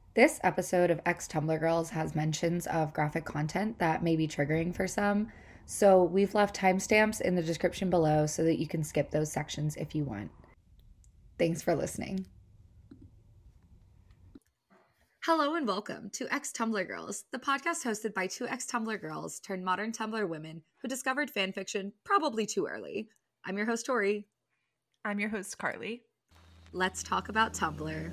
This episode of Ex Tumblr Girls has mentions of graphic content that may be triggering for some, so we've left timestamps in the description below so that you can skip those sections if you want. Thanks for listening. Hello and welcome to Ex Tumblr Girls, the podcast hosted by two ex Tumblr girls turned modern Tumblr women who discovered fanfiction probably too early. I'm your host, Tori. I'm your host, Carly. Let's talk about Tumblr.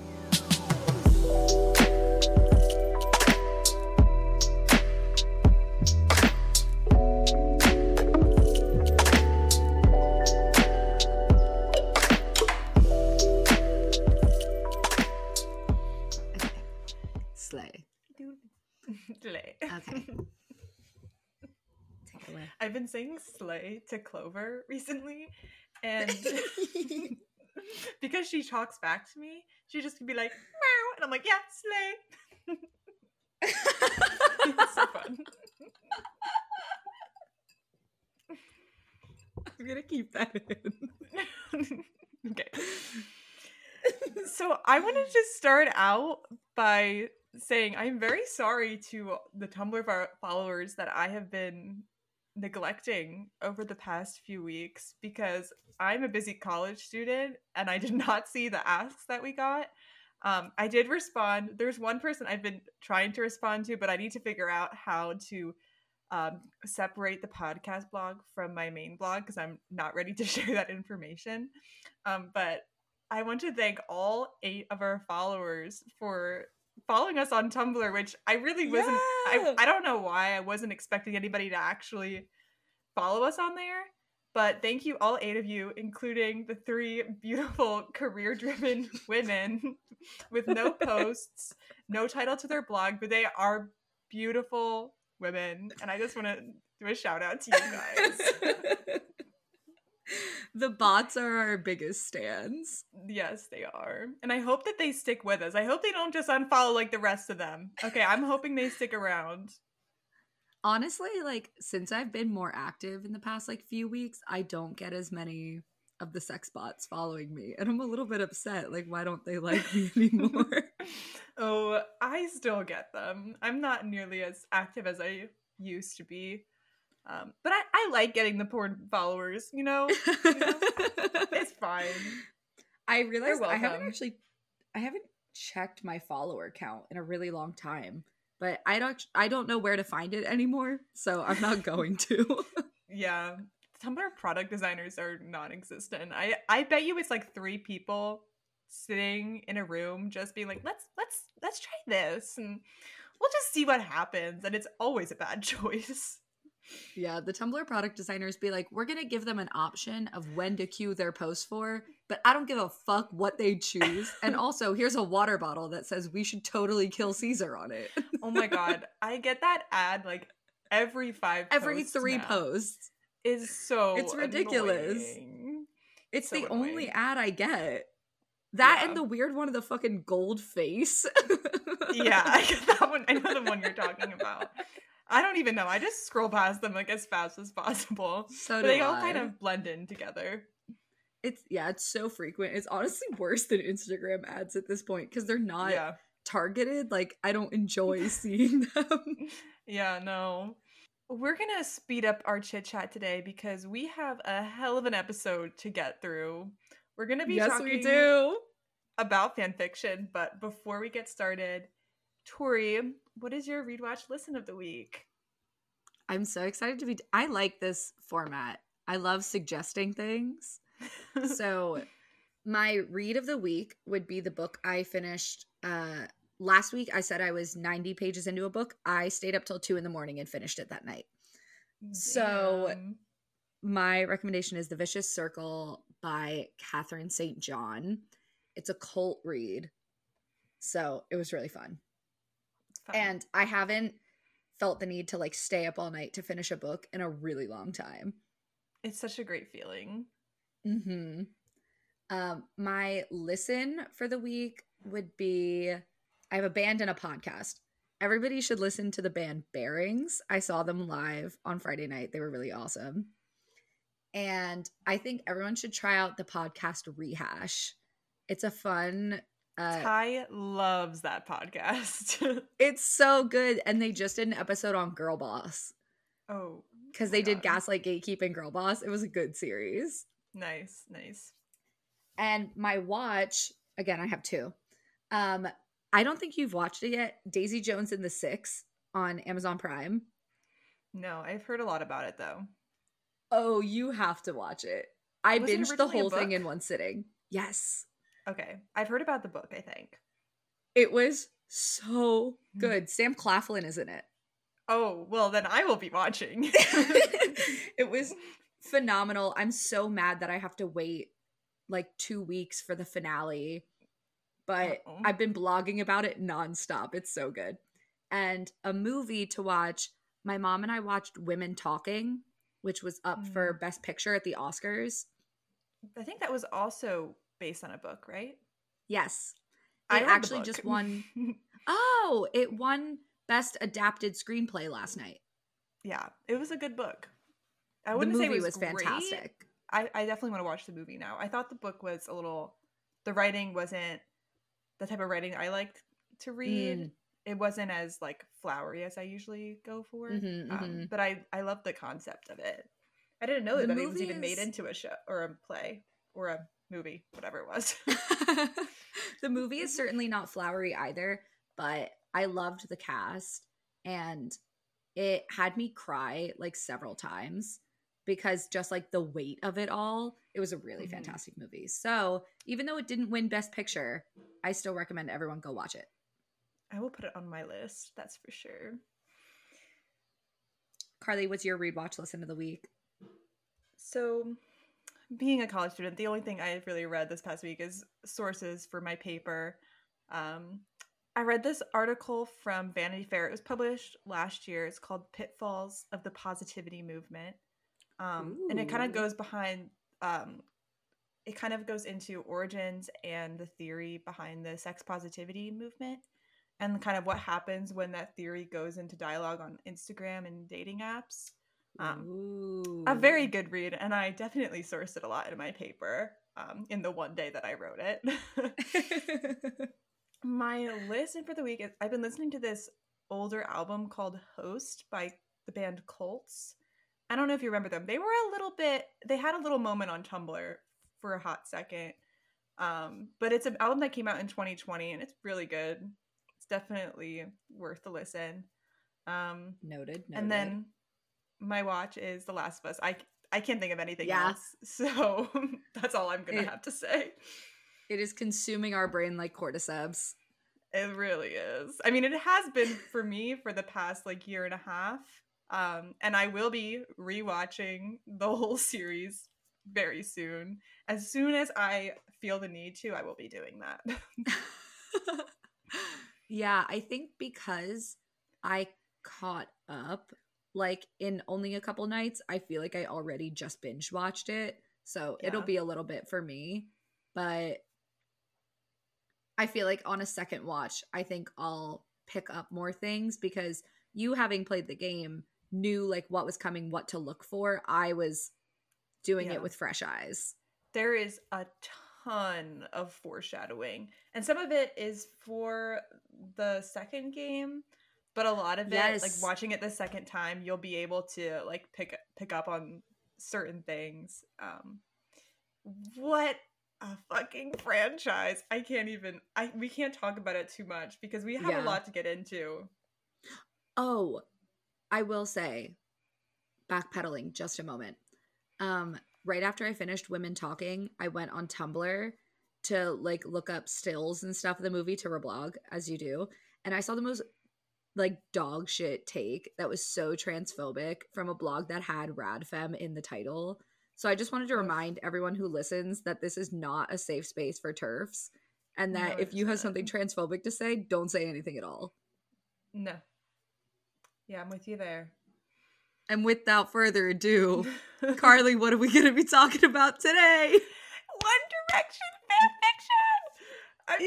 Slay. Slay. Okay. Take it away. I've been saying slay to Clover recently, and because she talks back to me, she just can be like, meow, and I'm like, yeah, slay. It's so fun. I'm gonna keep that in. Okay. So I want to just start out by saying I'm very sorry to the Tumblr followers that I have been neglecting over the past few weeks because I'm a busy college student and I did not see the asks that we got. I did respond. There's one person I've been trying to respond to, but I need to figure out how to separate the podcast blog from my main blog because I'm not ready to share that information. But I want to thank all 8 of our followers for following us on Tumblr, which I really wasn't. Yeah. I don't know why I wasn't expecting anybody to actually follow us on there. But thank you, all 8 of you, including the 3 beautiful career-driven women with no posts, no title to their blog, but they are beautiful women. And I just want to do a shout out to you guys. The bots are our biggest stans. Yes, they are. And I hope that they stick with us. I hope they don't just unfollow like the rest of them. Okay, I'm hoping they stick around. Honestly, like, since I've been more active in the past, like, few weeks, I don't get as many of the sex bots following me. And I'm a little bit upset. Like, why don't they like me anymore? Oh, I still get them. I'm not nearly as active as I used to be. But I like getting the porn followers, you know? It's fine. I realized They're I welcome. haven't checked my follower count in a really long time. But I don't know where to find it anymore, so I'm not going to. Yeah. Tumblr product designers are non-existent. I bet you it's like 3 people sitting in a room just being like, let's try this and we'll just see what happens. And it's always a bad choice. Yeah, the Tumblr product designers be like, we're gonna give them an option of when to queue their post for, but I don't give a fuck what they choose. And also, here's a water bottle that says we should totally kill Caesar on it. Oh my god, I get that ad like every 5 Every posts 3 now. posts. Is so It's ridiculous. annoying. It's So the annoying. only ad I get. That Yeah. and the weird one of the fucking gold face. Yeah, I get that one. I know the one you're talking about. I don't even know. I just scroll past them like as fast as possible. So But do they all I. kind of blend in together. It's so frequent. It's honestly worse than Instagram ads at this point because they're not Yeah. targeted. Like, I don't enjoy seeing them. Yeah, no. We're gonna speed up our chit chat today because we have a hell of an episode to get through. We're gonna be Yes, talking we do. about fanfiction, but before we get started, Tori, what is your read, watch, listen of the week? I'm so excited to be. I like this format. I love suggesting things. So, my read of the week would be the book I finished. Last week, I said I was 90 pages into a book. I stayed up till 2 in the morning and finished it that night. So, Damn. my recommendation is The Vicious Circle by Catherine St. John. It's a cult read. So, it was really fun. It's fun. And I haven't felt the need to like stay up all night to finish a book in a really long time. It's such a great feeling. Mm-hmm. My listen for the week would be I have a band and a podcast. Everybody should listen to the band Bearings. I saw them live on Friday night. They were really awesome. And I think everyone should try out the podcast Rehash. It's a fun Ty loves that podcast. It's so good. And they just did an episode on Girl Boss. Oh. Because they did Gaslight, Gatekeep, and Girl Boss. It was a good series. Nice. And my watch, again, I have two. I don't think you've watched it yet. Daisy Jones and the Six on Amazon Prime. No, I've heard a lot about it though. Oh, you have to watch it. I binged the whole thing in one sitting. Yes. Okay. I've heard about the book, I think. It was so good. Sam Claflin is in it. Oh, well, then I will be watching. It was phenomenal. I'm so mad that I have to wait like 2 weeks for the finale. But I've been blogging about it nonstop. It's so good. And a movie to watch. My mom and I watched Women Talking, which was up for Best Picture at the Oscars. I think that was also based on a book, right? Yes. It actually just won. Oh, it won Best Adapted Screenplay last night. Yeah, it was a good book. I wouldn't say it was fantastic. I definitely want to watch the movie now. I thought the book was a little... The writing wasn't the type of writing I like to read. It wasn't as like flowery as I usually go for. But I love the concept of it. I didn't know that it was even made into a show or a play or a movie, whatever it was. The movie is certainly not flowery either, but I loved the cast and it had me cry like several times because just like the weight of it all, it was a really fantastic movie. So even though it didn't win Best Picture, I still recommend everyone go watch it. I will put it on my list, that's for sure. Carly, what's your read, watch, listen of the week? So, being a college student, the only thing I've really read this past week is sources for my paper. I read this article from Vanity Fair. It was published last year. It's called Pitfalls of the Positivity Movement. And it kind of goes behind, it kind of goes into origins and the theory behind the sex positivity movement and kind of what happens when that theory goes into dialogue on Instagram and dating apps. A very good read, and I definitely sourced it a lot in my paper in the one day that I wrote it. My listen for the week is I've been listening to this older album called Host by the band Cults. I don't know if you remember them. They had a little moment on Tumblr for a hot second. But it's an album that came out in 2020 and it's really good. It's definitely worth the listen. Noted. And then my watch is The Last of Us. I can't think of anything else. So that's all I'm going to have to say. It is consuming our brain like cordyceps. It really is. I mean, it has been for me for the past like year and a half. And I will be rewatching the whole series very soon. As soon as I feel the need to, I will be doing that. Yeah, I think because I caught up like in only a couple nights, I feel like I already just binge watched it. So it'll be a little bit for me. But I feel like on a second watch, I think I'll pick up more things because you, having played the game, knew like what was coming, what to look for. I was doing it with fresh eyes. There is a ton of foreshadowing, and some of it is for the second game, but a lot of it, like watching it the second time, you'll be able to like pick up on certain things. What a fucking franchise. We can't talk about it too much because we have a lot to get into. Oh, I will say, backpedaling just a moment. Right after I finished Women Talking, I went on Tumblr to like look up stills and stuff of the movie to reblog, as you do. And I saw the most like dog shit take that was so transphobic from a blog that had Radfem in the title. So I just wanted to remind everyone who listens that this is not a safe space for TERFs, and that if you have something transphobic to say, don't say anything at all. No. Yeah, I'm with you there. And without further ado, Carly, what are we going to be talking about today? One Direction fanfiction!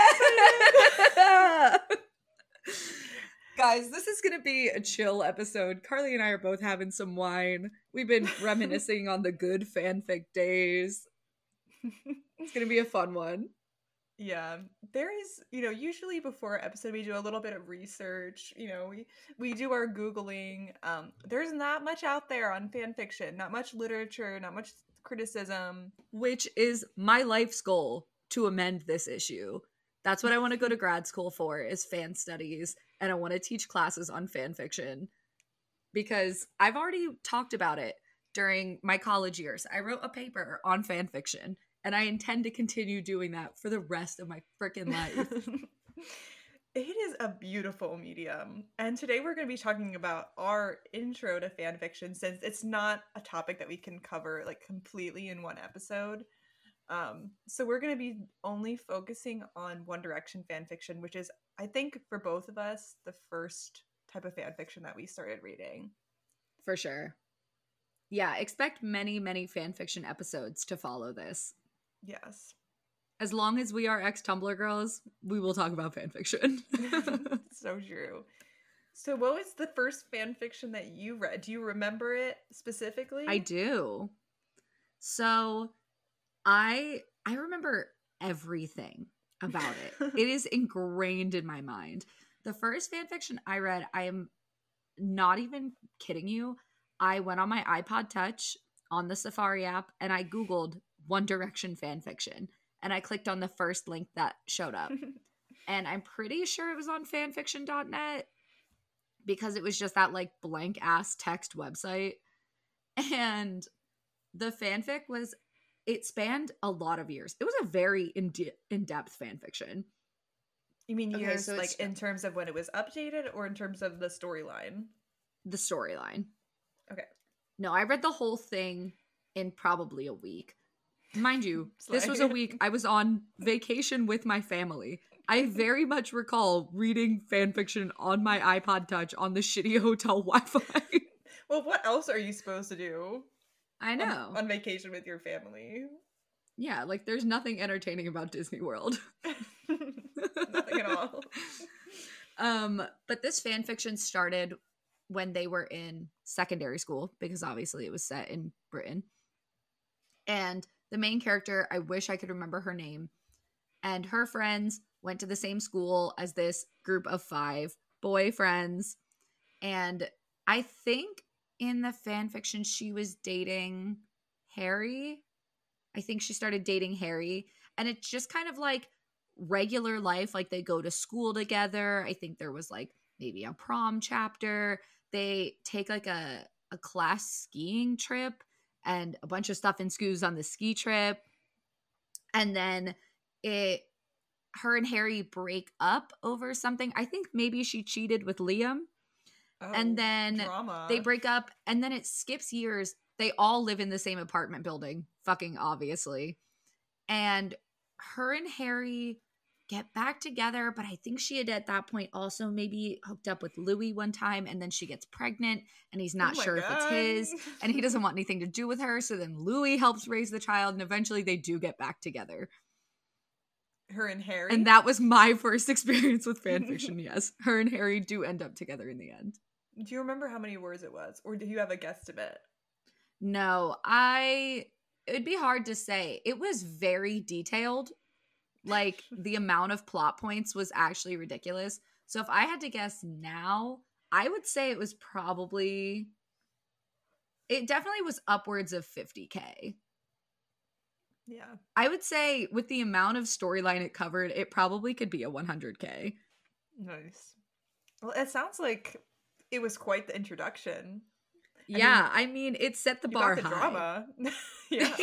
I'm so excited! Guys, this is going to be a chill episode. Carly and I are both having some wine. We've been reminiscing on the good fanfic days. It's going to be a fun one. Yeah, there is, usually before episode we do a little bit of research. We do our Googling. There's not much out there on fan fiction, not much literature, not much criticism. Which is my life's goal, to amend this issue. That's what I want to go to grad school for, is fan studies, and I want to teach classes on fan fiction. Because I've already talked about it during my college years. I wrote a paper on fan fiction, and I intend to continue doing that for the rest of my freaking life. It is a beautiful medium. And today we're going to be talking about our intro to fan fiction, since it's not a topic that we can cover like completely in one episode. So we're going to be only focusing on One Direction fan fiction, which is, I think, for both of us, the first type of fan fiction that we started reading. For sure. Yeah, expect many, many fan fiction episodes to follow this. Yes. As long as we are ex-Tumblr girls, we will talk about fan fiction. So true. So what was the first fan fiction that you read? Do you remember it specifically? I do. So I remember everything about it. It is ingrained in my mind. The first fan fiction I read, I am not even kidding you. I went on my iPod Touch on the Safari app and I Googled One Direction fan fiction. And I clicked on the first link that showed up. And I'm pretty sure it was on fanfiction.net because it was just that like blank ass text website. And the fanfic it spanned a lot of years. It was a very in-depth fanfiction. You mean years, so like in terms of when it was updated or in terms of the storyline? The storyline. Okay. No, I read the whole thing in probably a week. Mind you, this was a week I was on vacation with my family. I very much recall reading fanfiction on my iPod Touch on the shitty hotel Wi-Fi. Well, what else are you supposed to do? I know. On vacation with your family. Yeah, like there's nothing entertaining about Disney World. Nothing at all. But this fanfiction started when they were in secondary school, because obviously it was set in Britain. And the main character, I wish I could remember her name, and her friends went to the same school as this group of 5 boy friends. And I think in the fanfiction she was dating Harry. I think she started dating Harry. And it's just kind of like regular life. Like they go to school together. I think there was like maybe a prom chapter. They take like a class skiing trip. And a bunch of stuff ensues on the ski trip. And then her and Harry break up over something. I think maybe she cheated with Liam. Oh, and then drama. They break up, and then it skips years. They all live in the same apartment building, fucking obviously. And her and Harry get back together, but I think she had at that point also maybe hooked up with Louis one time, and then she gets pregnant and he's not sure if it's his, and he doesn't want anything to do with her, so then Louis helps raise the child, and eventually they do get back together. Her and Harry? And that was my first experience with fanfiction, yes. Her and Harry do end up together in the end. Do you remember how many words it was? Or do you have a guesstimate? No, it'd be hard to say. It was very detailed. Like, the amount of plot points was actually ridiculous. So if I had to guess now, I would say it was probably... It definitely was upwards of 50K. Yeah. I would say with the amount of storyline it covered, it probably could be a 100K. Nice. Well, it sounds like it was quite the introduction. Yeah, I mean, it set the bar high. Drama. Yeah.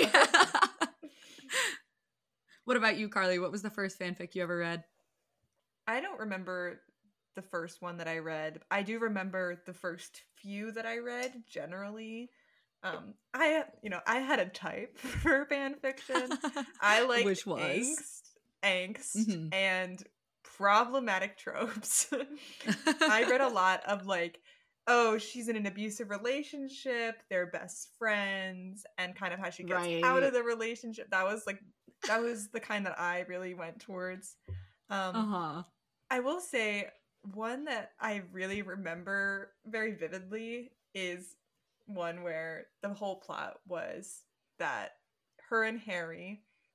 What about you, Carly? What was the first fanfic you ever read? I don't remember the first one that I read. I do remember the first few that I read, generally. I had a type for fanfiction. I liked which was angst and problematic tropes. I read a lot of like, oh, she's in an abusive relationship, they're best friends, and kind of how she gets out of the relationship. That was the kind that I really went towards. I will say one that I really remember very vividly is one where the whole plot was that her and Harry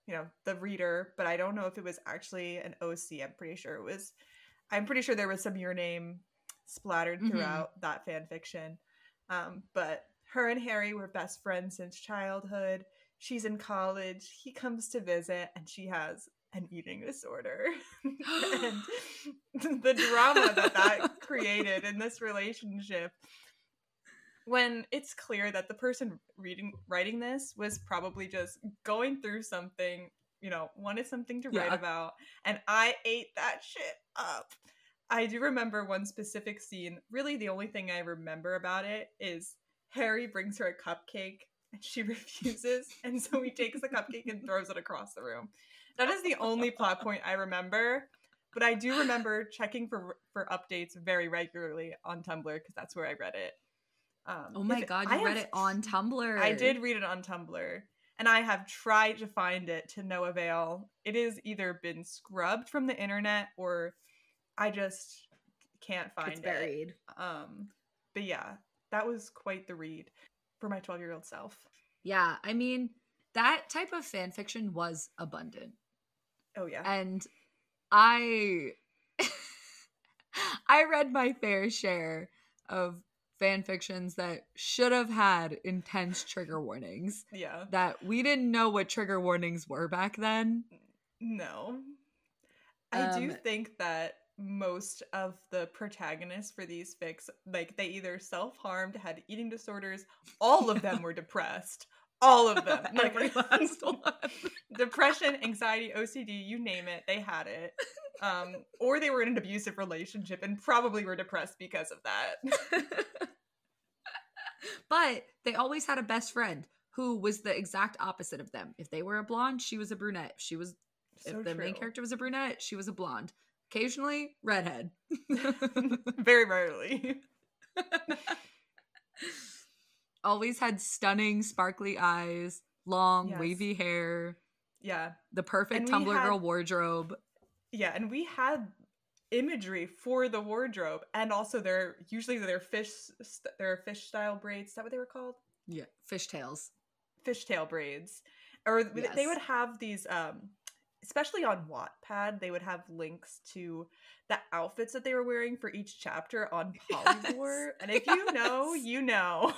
the reader, but I don't know if it was actually an OC. I'm pretty sure there was some Your Name splattered throughout that fan fiction. But her and Harry were best friends since childhood. She's in college. He comes to visit, and she has an eating disorder. And the drama that created in this relationship, when it's clear that the person writing this was probably just going through something, wanted something to write about, and I ate that shit up. I do remember one specific scene. Really, the only thing I remember about it is Harry brings her a cupcake and she refuses, and so he takes the cupcake and throws it across the room. That is the only plot point I remember, but I do remember checking for updates very regularly on Tumblr because that's where I read it. Oh my god, you read it on Tumblr. I did read it on Tumblr, and I have tried to find it to no avail. It has either been scrubbed from the internet or I just can't find it. It's buried. But yeah, that was quite the read for my 12-year-old self. Yeah, I mean, that type of fan fiction was abundant. Oh yeah. And I read my fair share of fan fictions that should have had intense trigger warnings. Yeah. That we didn't know what trigger warnings were back then. No. I do think that most of the protagonists for these fics, like, they either self-harmed, had eating disorders, all of them were depressed. All of them. Like, every last one. Depression, anxiety, OCD, you name it, they had it. Or they were in an abusive relationship and probably were depressed because of that. But they always had a best friend who was the exact opposite of them. If they were a blonde, she was a brunette. If the main character was a brunette, she was a blonde. Occasionally, redhead. Very rarely. Always had stunning, sparkly eyes, long, wavy hair. Yeah. The perfect Tumblr girl wardrobe. Yeah, and we had imagery for the wardrobe, and also their fish style braids. Is that what they were called? Yeah, fishtails. Fishtail braids. Or they would have these especially on Wattpad, they would have links to the outfits that they were wearing for each chapter on Polyvore. Yes. And if you know, you know.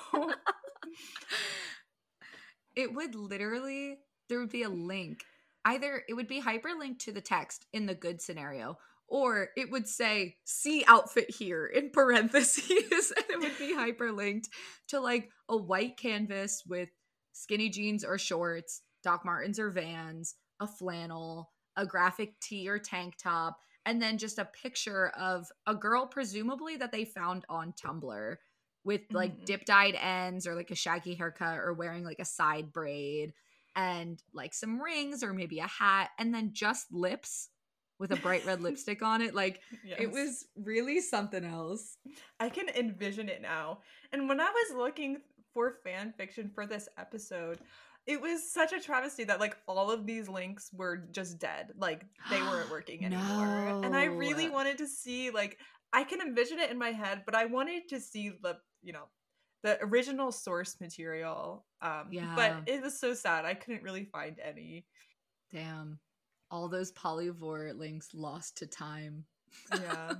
It would literally, there would be a link. Either it would be hyperlinked to the text in the good scenario, or it would say, see outfit here in parentheses, and it would be hyperlinked to like a white canvas with skinny jeans or shorts, Doc Martens or Vans, a flannel, a graphic tee or tank top, and then just a picture of a girl presumably that they found on Tumblr with like dip-dyed ends or like a shaggy haircut or wearing like a side braid and like some rings or maybe a hat, and then just lips with a bright red lipstick on it. Like, yes. It was really something else. I can envision it now. And when I was looking for fan fiction for this episode, it was such a travesty that like all of these links were just dead. Like, they weren't working anymore. No. And I really wanted to see, like, I can envision it in my head, but I wanted to see the original source material. But it was so sad. I couldn't really find any. Damn. All those Polyvore links lost to time. Yeah.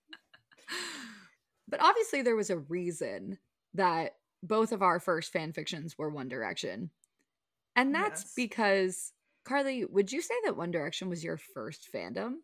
But obviously there was a reason that both of our first fan fictions were One Direction. And that's because, Carly, would you say that One Direction was your first fandom?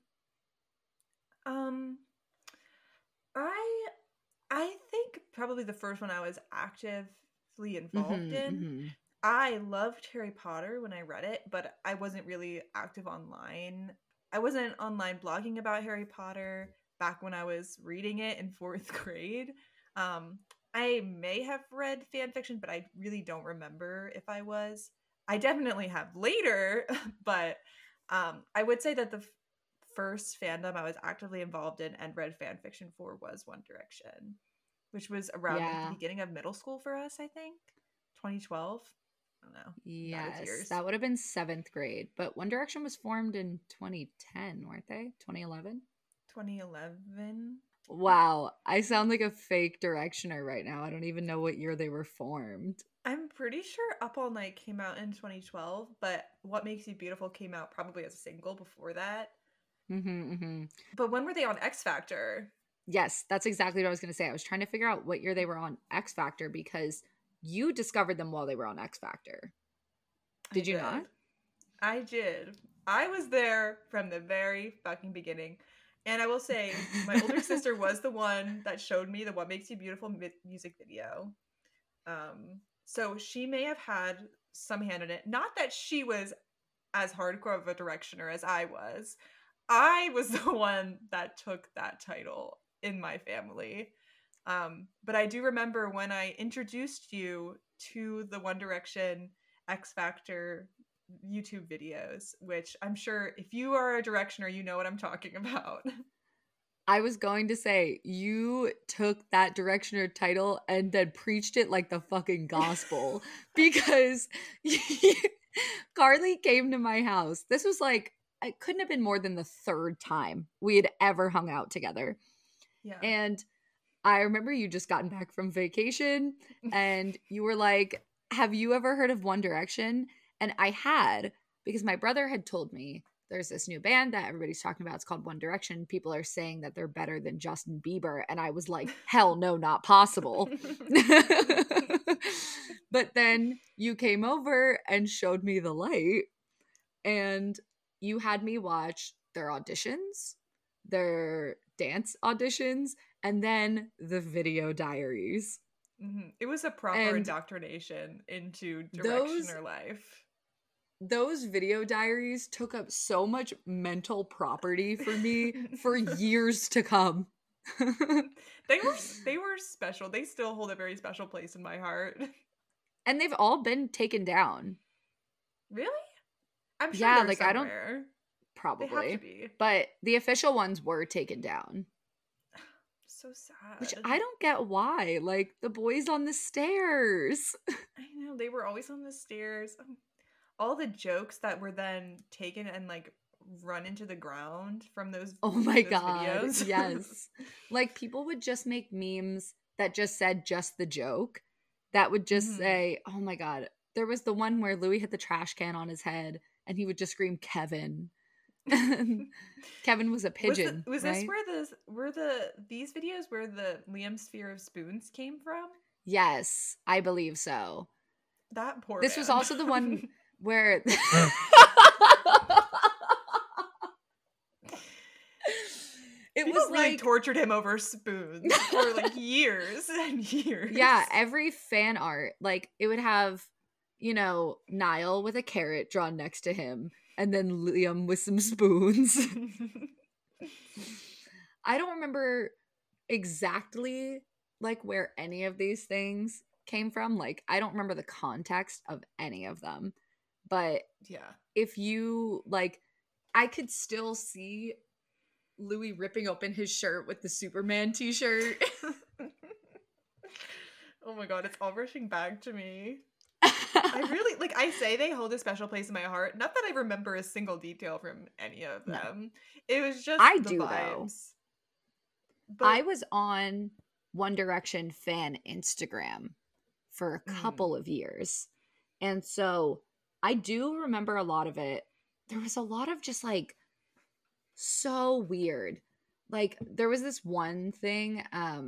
I think probably the first one I was actively involved in. Mm-hmm. I loved Harry Potter when I read it, but I wasn't really active online. I wasn't online blogging about Harry Potter back when I was reading it in 4th grade. I may have read fan fiction, but I really don't remember if I was. I definitely have later, but I would say that the first fandom I was actively involved in and read fan fiction for was One Direction, which was around the beginning of middle school for us, I think. 2012. I don't know. Yes, that would have been 7th grade. But One Direction was formed in 2010, weren't they? 2011? 2011. Wow, I sound like a fake Directioner right now. I don't even know what year they were formed. I'm pretty sure Up All Night came out in 2012, but What Makes You Beautiful came out probably as a single before that. But when were they on X Factor? Yes, that's exactly what I was going to say. I was trying to figure out what year they were on X Factor because you discovered them while they were on X Factor. Did you not? I did. I was there from the very fucking beginning. And I will say, my older sister was the one that showed me the What Makes You Beautiful music video. So she may have had some hand in it. Not that she was as hardcore of a directioner as I was. I was the one that took that title in my family. But I do remember when I introduced you to the One Direction X Factor YouTube videos, which I'm sure if you are a directioner, you know what I'm talking about. I was going to say, you took that directioner title and then preached it like the fucking gospel because Carly came to my house. This was like, it couldn't have been more than the third time we had ever hung out together. Yeah. And I remember you just gotten back from vacation and you were like, have you ever heard of One Direction? And I had, because my brother had told me there's this new band that everybody's talking about. It's called One Direction. People are saying that they're better than Justin Bieber. And I was like, hell no, not possible. But then you came over and showed me the light and you had me watch their auditions, their dance auditions, and then the video diaries. It was a proper indoctrination into directioner life. Those video diaries took up so much mental property for me for years to come. They were special. They still hold a very special place in my heart. And they've all been taken down. Really? I'm sure they're somewhere. I don't probably. They have to be. But the official ones were taken down. So sad. Which I don't get why. Like the boys on the stairs. I know, they were always on the stairs. All the jokes that were then taken and like run into the ground from those videos. Yes. Like people would just make memes that just said just the joke. That would just say, oh my God. There was the one where Louis hit the trash can on his head and he would just scream Kevin. Kevin was a pigeon. Was this where these videos where the Liam Sphere of Spoons came from? Yes, I believe so. That poor This man. was also the one where People was really tortured him over spoons for like years and years. Yeah, every fan art, like it would have, you know, Niall with a carrot drawn next to him and then Liam with some spoons. I don't remember exactly like where any of these things came from. Like I don't remember the context of any of them. But yeah, if you like, I could still see Louis ripping open his shirt with the Superman t-shirt. Oh my God, it's all rushing back to me. I really, like I say, they hold a special place in my heart. Not that I remember a single detail from any of them. It was just I the do, vibes. though. But I was on One Direction fan Instagram for a couple of years. And so I do remember a lot of it. There was a lot of just like so weird. Like there was this one thing,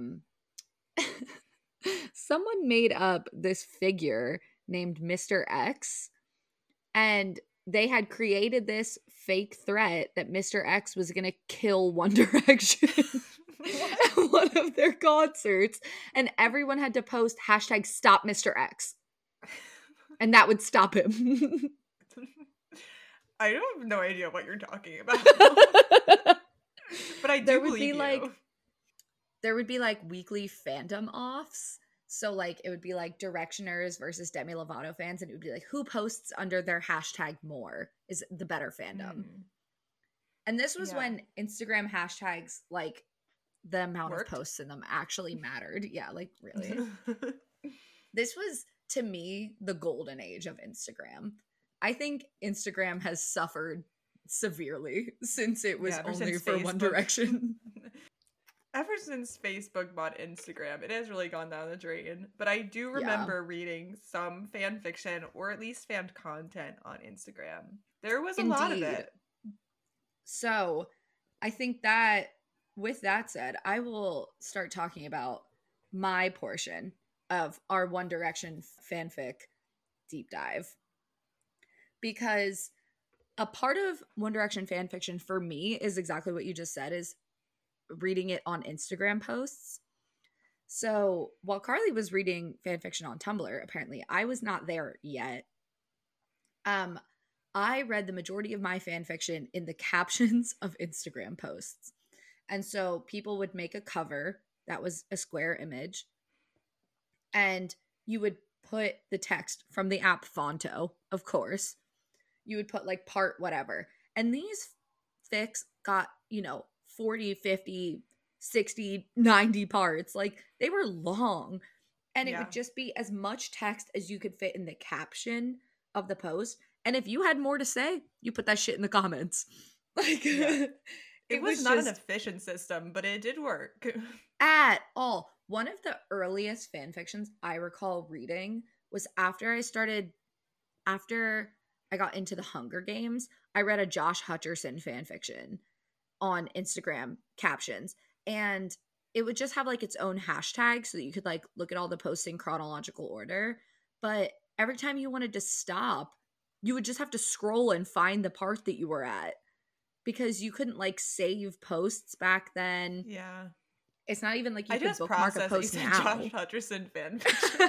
someone made up this figure named Mr. X, and they had created this fake threat that Mr. X was going to kill One Direction at one of their concerts, and everyone had to post hashtag stop Mr. X. And that would stop him. I don't have no idea what you're talking about. But I do believe you. There would be like weekly fandom offs. So like it would be like Directioners versus Demi Lovato fans, and it would be like who posts under their hashtag more is the better fandom. And this was when Instagram hashtags, like the amount of posts in them actually mattered. Yeah, like really. This was, to me, the golden age of Instagram. I think Instagram has suffered severely since it was only for One Direction. ever since Facebook bought Instagram, it has really gone down the drain. But I do remember reading some fan fiction or at least fan content on Instagram. There was a lot of it. So I think that with that said, I will start talking about my portion of our One Direction fanfic deep dive. Because a part of One Direction fanfiction for me is exactly what you just said, is reading it on Instagram posts. So while Carly was reading fanfiction on Tumblr, apparently I was not there yet. I read the majority of my fanfiction in the captions of Instagram posts. And so people would make a cover that was a square image, and you would put the text from the app Fonto, of course. You would put like part whatever. And these fics got, 40, 50, 60, 90 parts. Like, they were long. And it would just be as much text as you could fit in the caption of the post. And if you had more to say, you put that shit in the comments. Like, it was not an efficient system, but it did work. At all. One of the earliest fan fictions I recall reading was after I got into the Hunger Games. I read a Josh Hutcherson fan fiction on Instagram captions, and it would just have like its own hashtag so that you could like look at all the posts in chronological order. But every time you wanted to stop, you would just have to scroll and find the part that you were at, because you couldn't like save posts back then. Yeah. It's not even like you could bookmark a post now. Josh Hutcherson fan fiction.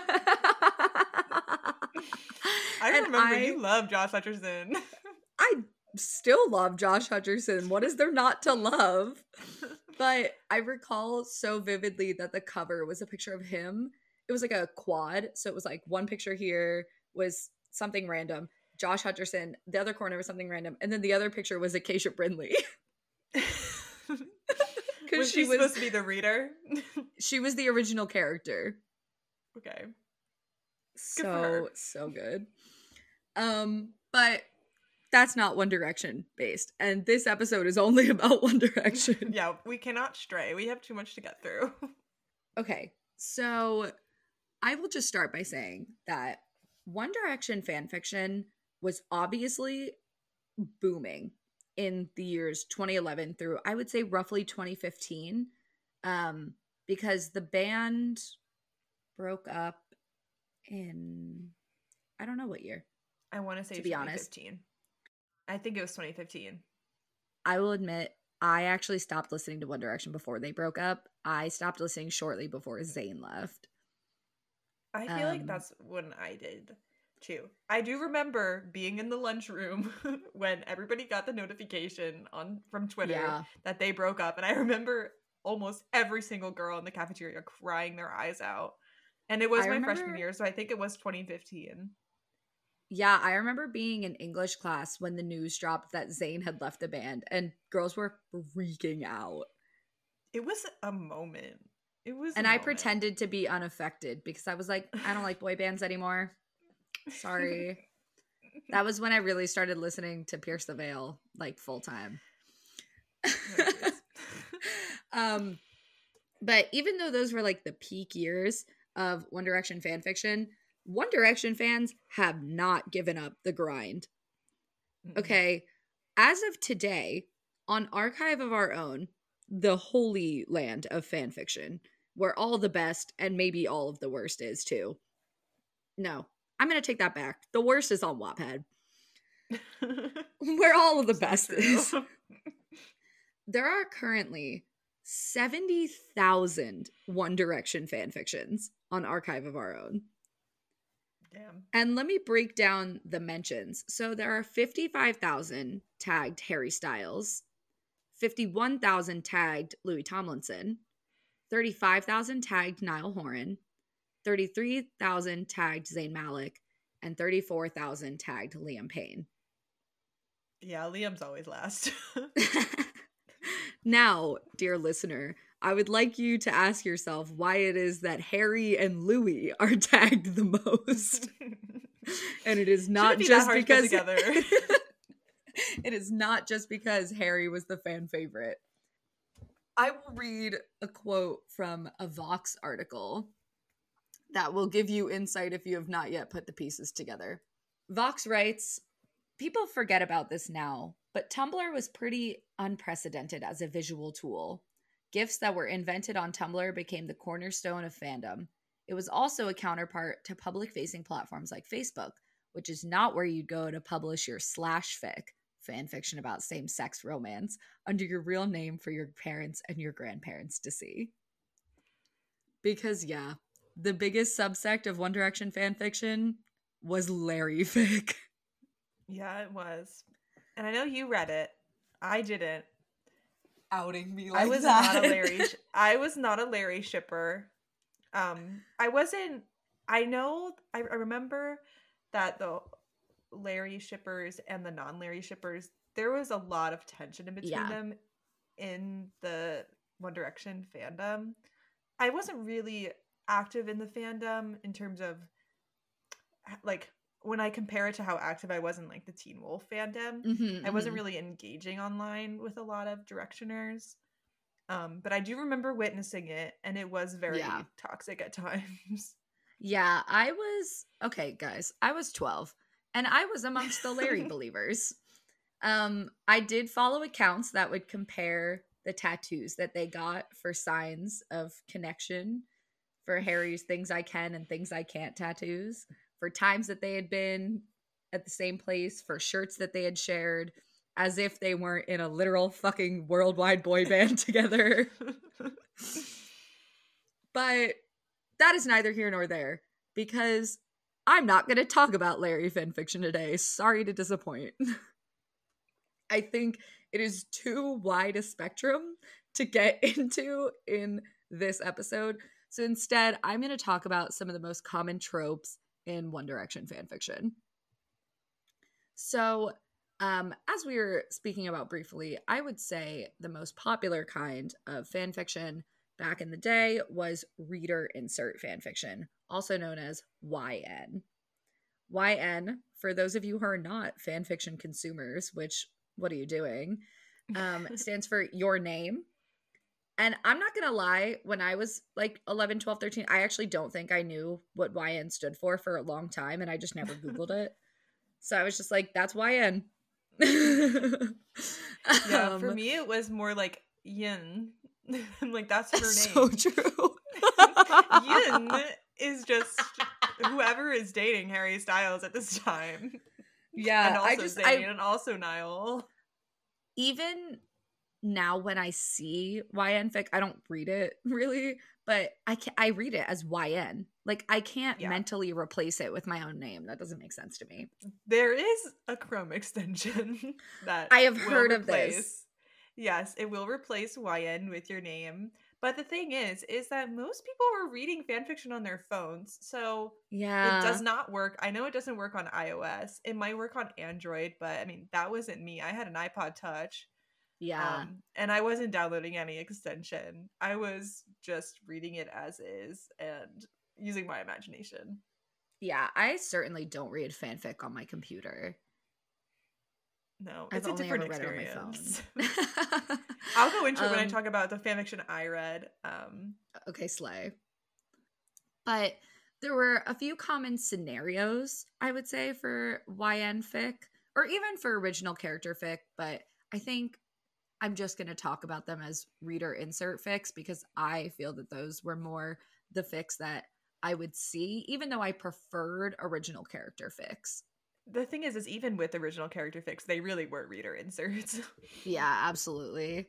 I remember you love Josh Hutcherson. I still love Josh Hutcherson. What is there not to love? But I recall so vividly that the cover was a picture of him. It was like a quad. So it was like one picture here was something random, Josh Hutcherson. The other corner was something random. And then the other picture was Acacia Brindley. Was she supposed to be the reader? She was the original character. Okay. So good. But that's not One Direction based. And this episode is only about One Direction. Yeah, we cannot stray. We have too much to get through. Okay. So I will just start by saying that One Direction fanfiction was obviously booming in the years 2011 through, I would say, roughly 2015, because the band broke up in, I don't know what year. I want to say 2015. Honest. I think it was 2015. I will admit, I actually stopped listening to One Direction before they broke up. I stopped listening shortly before Zayn left. I feel like that's when I did too. I do remember being in the lunchroom when everybody got the notification from Twitter that they broke up, and I remember almost every single girl in the cafeteria crying their eyes out. And it was my freshman year, so I think it was 2015. Yeah, I remember being in English class when the news dropped that Zayn had left the band, and girls were freaking out. It was a moment. And I pretended to be unaffected because I was like, I don't like boy bands anymore. Sorry. That was when I really started listening to Pierce the Veil, like, full time. But even though those were like the peak years of One Direction fanfiction, One Direction fans have not given up the grind. Okay, as of today, on Archive of Our Own, the holy land of fanfiction, where all the best and maybe all of the worst is too. No, I'm going to take that back. The worst is on Wattpad, where all of the best is. There are currently 70,000 One Direction fanfictions on Archive of Our Own. Damn. And let me break down the mentions. So there are 55,000 tagged Harry Styles, 51,000 tagged Louis Tomlinson, 35,000 tagged Niall Horan, 33,000 tagged Zayn Malik, and 34,000 tagged Liam Payne. Yeah, Liam's always last. Now, dear listener, I would like you to ask yourself why it is that Harry and Louis are tagged the most. And it is not just because it is not just because Harry was the fan favorite. I will read a quote from a Vox article that will give you insight if you have not yet put the pieces together. Vox writes, "People forget about this now, but Tumblr was pretty unprecedented as a visual tool. GIFs that were invented on Tumblr became the cornerstone of fandom. It was also a counterpart to public-facing platforms like Facebook, which is not where you'd go to publish your /fic, fan fiction about same-sex romance, under your real name for your parents and your grandparents to see." Because, yeah, the biggest subsect of One Direction fan fiction was Larry fic. Yeah, it was. And I know you read it. I didn't. Outing me like I was that. not a Larry. I was not a Larry shipper. I wasn't. I know. I remember that the Larry shippers and the non-Larry shippers, there was a lot of tension in between them in the One Direction fandom. I wasn't really active in the fandom in terms of like when I compare it to how active I was in like the Teen Wolf fandom. I wasn't really engaging online with a lot of Directioners. But I do remember witnessing it, and it was very toxic at times. Yeah, I was okay, guys. I was 12, and I was amongst the Larry believers. I did follow accounts that would compare the tattoos that they got for signs of connection for Harry's Things I Can and Things I Can't tattoos, for times that they had been at the same place, for shirts that they had shared, as if they weren't in a literal fucking worldwide boy band together. But that is neither here nor there, because I'm not going to talk about Larry fanfiction today. Sorry to disappoint. I think it is too wide a spectrum to get into in this episode. So instead, I'm going to talk about some of the most common tropes in One Direction fanfiction. So, as we were speaking about briefly, I would say the most popular kind of fanfiction back in the day was reader insert fanfiction, also known as YN. YN, for those of you who are not fanfiction consumers, which, what are you doing? Stands for your name. And I'm not going to lie, when I was like 11, 12, 13, I actually don't think I knew what YN stood for a long time, and I just never Googled it. So I was just like, that's YN. Yeah, for me, it was more like Yin. Like, that's her name. So true. Yin is just whoever is dating Harry Styles at this time. Yeah, and also Zayn, and also Niall. Even now when I see YN fic, I don't read it really, but I read it as YN. Like, I can't mentally replace it with my own name. That doesn't make sense to me. There is a Chrome extension that I have heard of this. Yes, it will replace YN with your name. But the thing is that most people are reading fanfiction on their phones. So it does not work. I know it doesn't work on iOS. It might work on Android, but I mean, that wasn't me. I had an iPod Touch. Yeah. And I wasn't downloading any extension. I was just reading it as is and using my imagination. Yeah, I certainly don't read fanfic on my computer. No, it's a different experience. I'll go into it when I talk about the fanfiction I read. Okay, slay. But there were a few common scenarios, I would say, for YN fic, or even for original character fic, but I think I'm just going to talk about them as reader insert fics because I feel that those were more the fics that I would see, even though I preferred original character fics. The thing is even with original character fics, they really were reader inserts. Yeah, absolutely.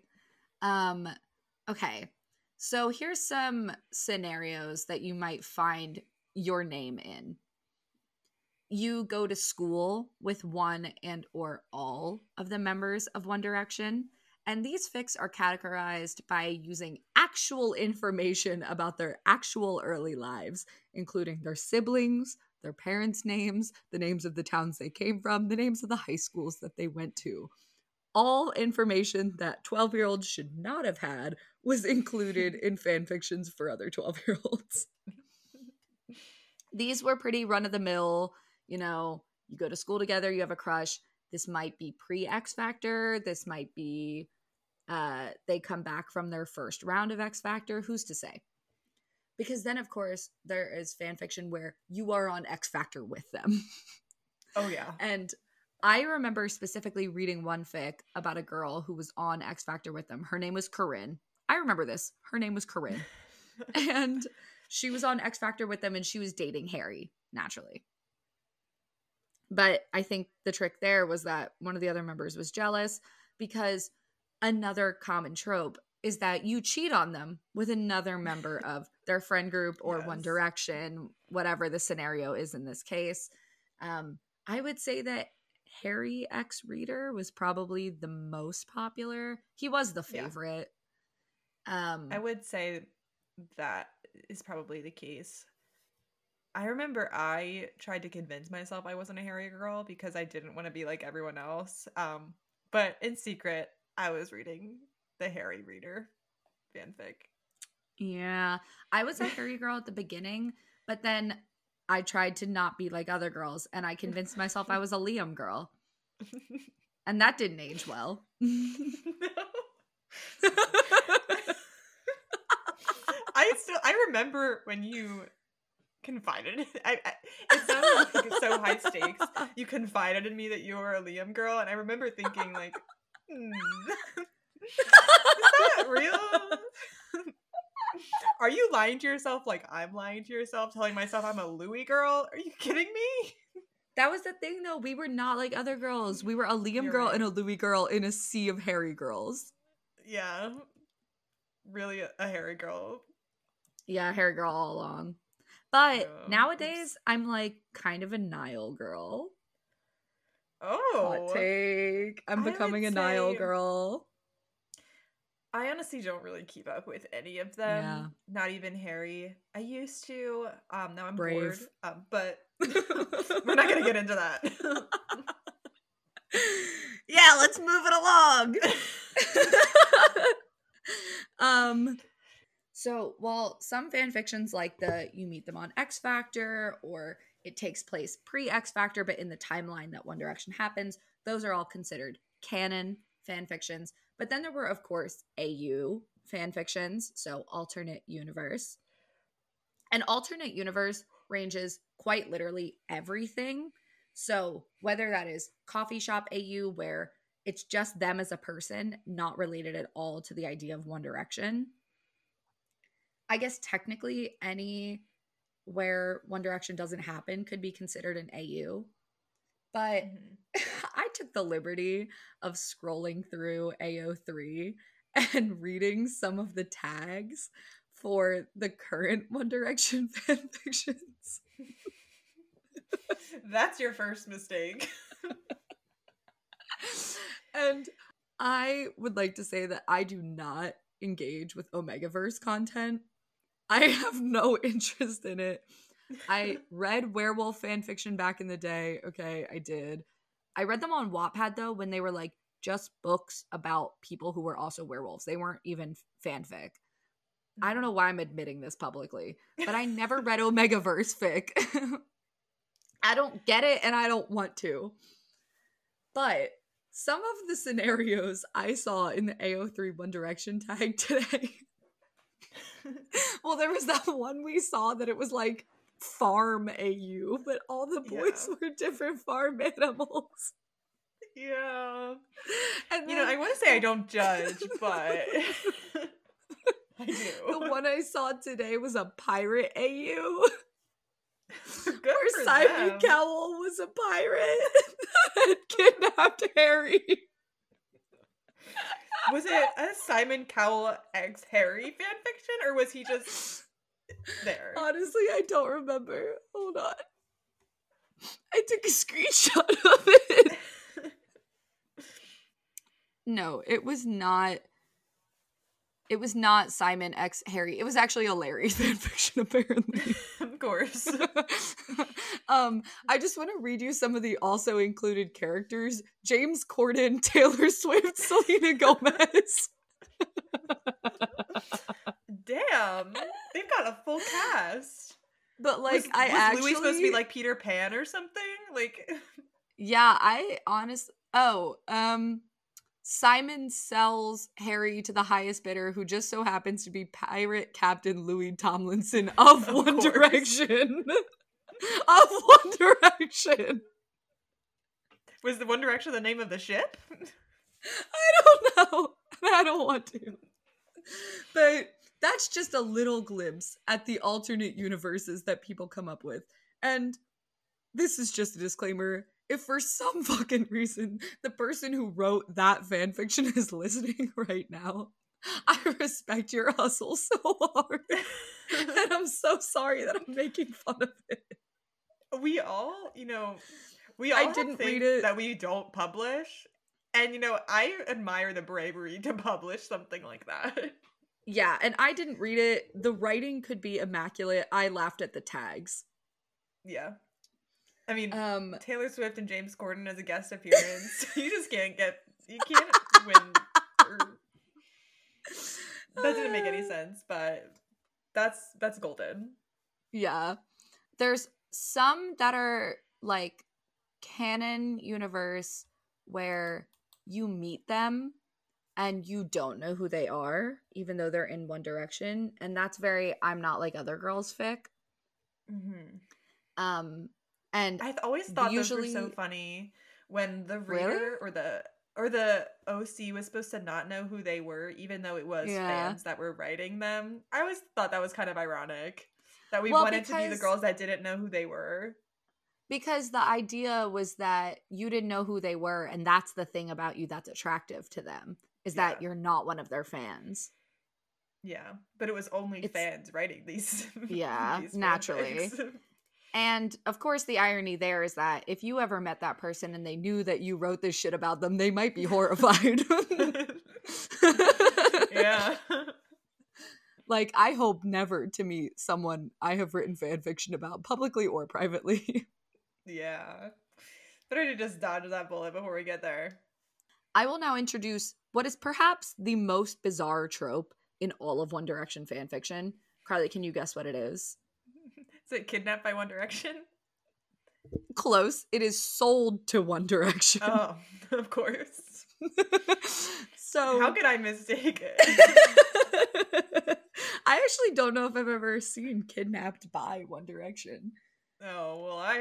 Okay, so here's some scenarios that you might find your name in. You go to school with one and or all of the members of One Direction, and these fics are categorized by using actual information about their actual early lives, including their siblings, their parents' names, the names of the towns they came from, the names of the high schools that they went to. All information that 12-year-olds should not have had was included in fanfictions for other 12-year-olds. These were pretty run-of-the-mill, you know, you go to school together, you have a crush. This might be pre-X Factor. This might be they come back from their first round of X Factor. Who's to say? Because then, of course, there is fan fiction where you are on X Factor with them. Oh, yeah. And I remember specifically reading one fic about a girl who was on X Factor with them. Her name was Corinne. I remember this. Her name was Corinne. And she was on X Factor with them, and she was dating Harry, naturally. But I think the trick there was that one of the other members was jealous, because another common trope is that you cheat on them with another member of their friend group or One Direction, whatever the scenario is in this case. I would say that Harry X Reader was probably the most popular. He was the favorite. I would say that is probably the case. I remember I tried to convince myself I wasn't a Harry girl because I didn't want to be like everyone else. But in secret, I was reading the Harry Reader fanfic. Yeah, I was a Harry girl at the beginning, but then I tried to not be like other girls, and I convinced myself I was a Liam girl. And that didn't age well. I remember when you confided. It sounded like it's so high stakes. You confided in me that you were a Liam girl, and I remember thinking like, is that real? Are you lying to yourself like I'm lying to yourself, telling myself I'm a Louis girl? Are you kidding me? That was the thing, though. We were not like other girls. We were a Liam girl and a Louis girl in a sea of Harry girls. Yeah. Really a Harry girl. Yeah, Harry girl all along. But nowadays, I'm like kind of a Niall girl. Oh. Hot take. I'm becoming a Niall girl. I honestly don't really keep up with any of them. Yeah. Not even Harry. I used to. Now I'm bored. But we're not going to get into that. Yeah, let's move it along. So while some fan fictions like you meet them on X Factor, or it takes place pre-X Factor but in the timeline that One Direction happens, those are all considered canon fan fictions. But then there were, of course, AU fan fictions, so alternate universe. And alternate universe ranges quite literally everything. So whether that is coffee shop AU, where it's just them as a person, not related at all to the idea of One Direction. I guess technically any where One Direction doesn't happen could be considered an AU. But I took the liberty of scrolling through AO3 and reading some of the tags for the current One Direction fanfictions. That's your first mistake. And I would like to say that I do not engage with Omegaverse content. I have no interest in it. I read werewolf fanfiction back in the day. Okay, I did. I read them on Wattpad, though, when they were like just books about people who were also werewolves. They weren't even fanfic. I don't know why I'm admitting this publicly, but I never read Omegaverse fic. I don't get it, and I don't want to. But some of the scenarios I saw in the AO3 One Direction tag today. Well, there was that one we saw that it was like farm AU, but all the boys were different farm animals. Yeah. And then, I want to say I don't judge, but I do. The one I saw today was a pirate AU. Good where Simon Cowell was a pirate that kidnapped Harry. Was it a Simon Cowell x Harry fanfiction, or was he just there? Honestly, I don't remember. Hold on. I took a screenshot of it. No, it was not. It was not Simon x Harry. It was actually a Larry fanfiction, apparently. Of course. I just want to read you some of the also included characters. James Corden, Taylor Swift, Selena Gomez. Damn. They've got a full cast. But like, was Louis supposed to be like Peter Pan or something? Like, yeah, Simon sells Harry to the highest bidder, who just so happens to be pirate captain Louis Tomlinson of One Direction. Of One Direction. Was the One Direction the name of the ship? I don't know. I don't want to. But that's just a little glimpse at the alternate universes that people come up with. And this is just a disclaimer. If for some fucking reason the person who wrote that fanfiction is listening right now, I respect your hustle so hard. And I'm so sorry that I'm making fun of it. We all, I didn't read it. That we don't publish. And, I admire the bravery to publish something like that. Yeah, and I didn't read it. The writing could be immaculate. I laughed at the tags. Yeah. I mean, Taylor Swift and James Corden as a guest appearance. You can't win. That didn't make any sense, but that's golden. Yeah. There's some that are like canon universe where you meet them and you don't know who they are, even though they're in One Direction. And that's very I'm Not Like Other Girls fic. Mm-hmm. And I always thought those were so funny when the reader or the OC was supposed to not know who they were, even though it was fans that were writing them. I always thought that was kind of ironic that we wanted to be the girls that didn't know who they were. Because the idea was that you didn't know who they were, and that's the thing about you that's attractive to them, is that you're not one of their fans. Yeah, but it was only fans writing these. Yeah, these naturally. And, of course, the irony there is that if you ever met that person and they knew that you wrote this shit about them, they might be horrified. Yeah. Like, I hope never to meet someone I have written fan fiction about, publicly or privately. Yeah. Better to just dodge that bullet before we get there. I will now introduce what is perhaps the most bizarre trope in all of One Direction fan fiction. Carly, can you guess what it is? Is it Kidnapped by One Direction? Close. It is sold to One Direction. Oh, of course. So how could I mistake it? I actually don't know if I've ever seen Kidnapped by One Direction. Oh, well, I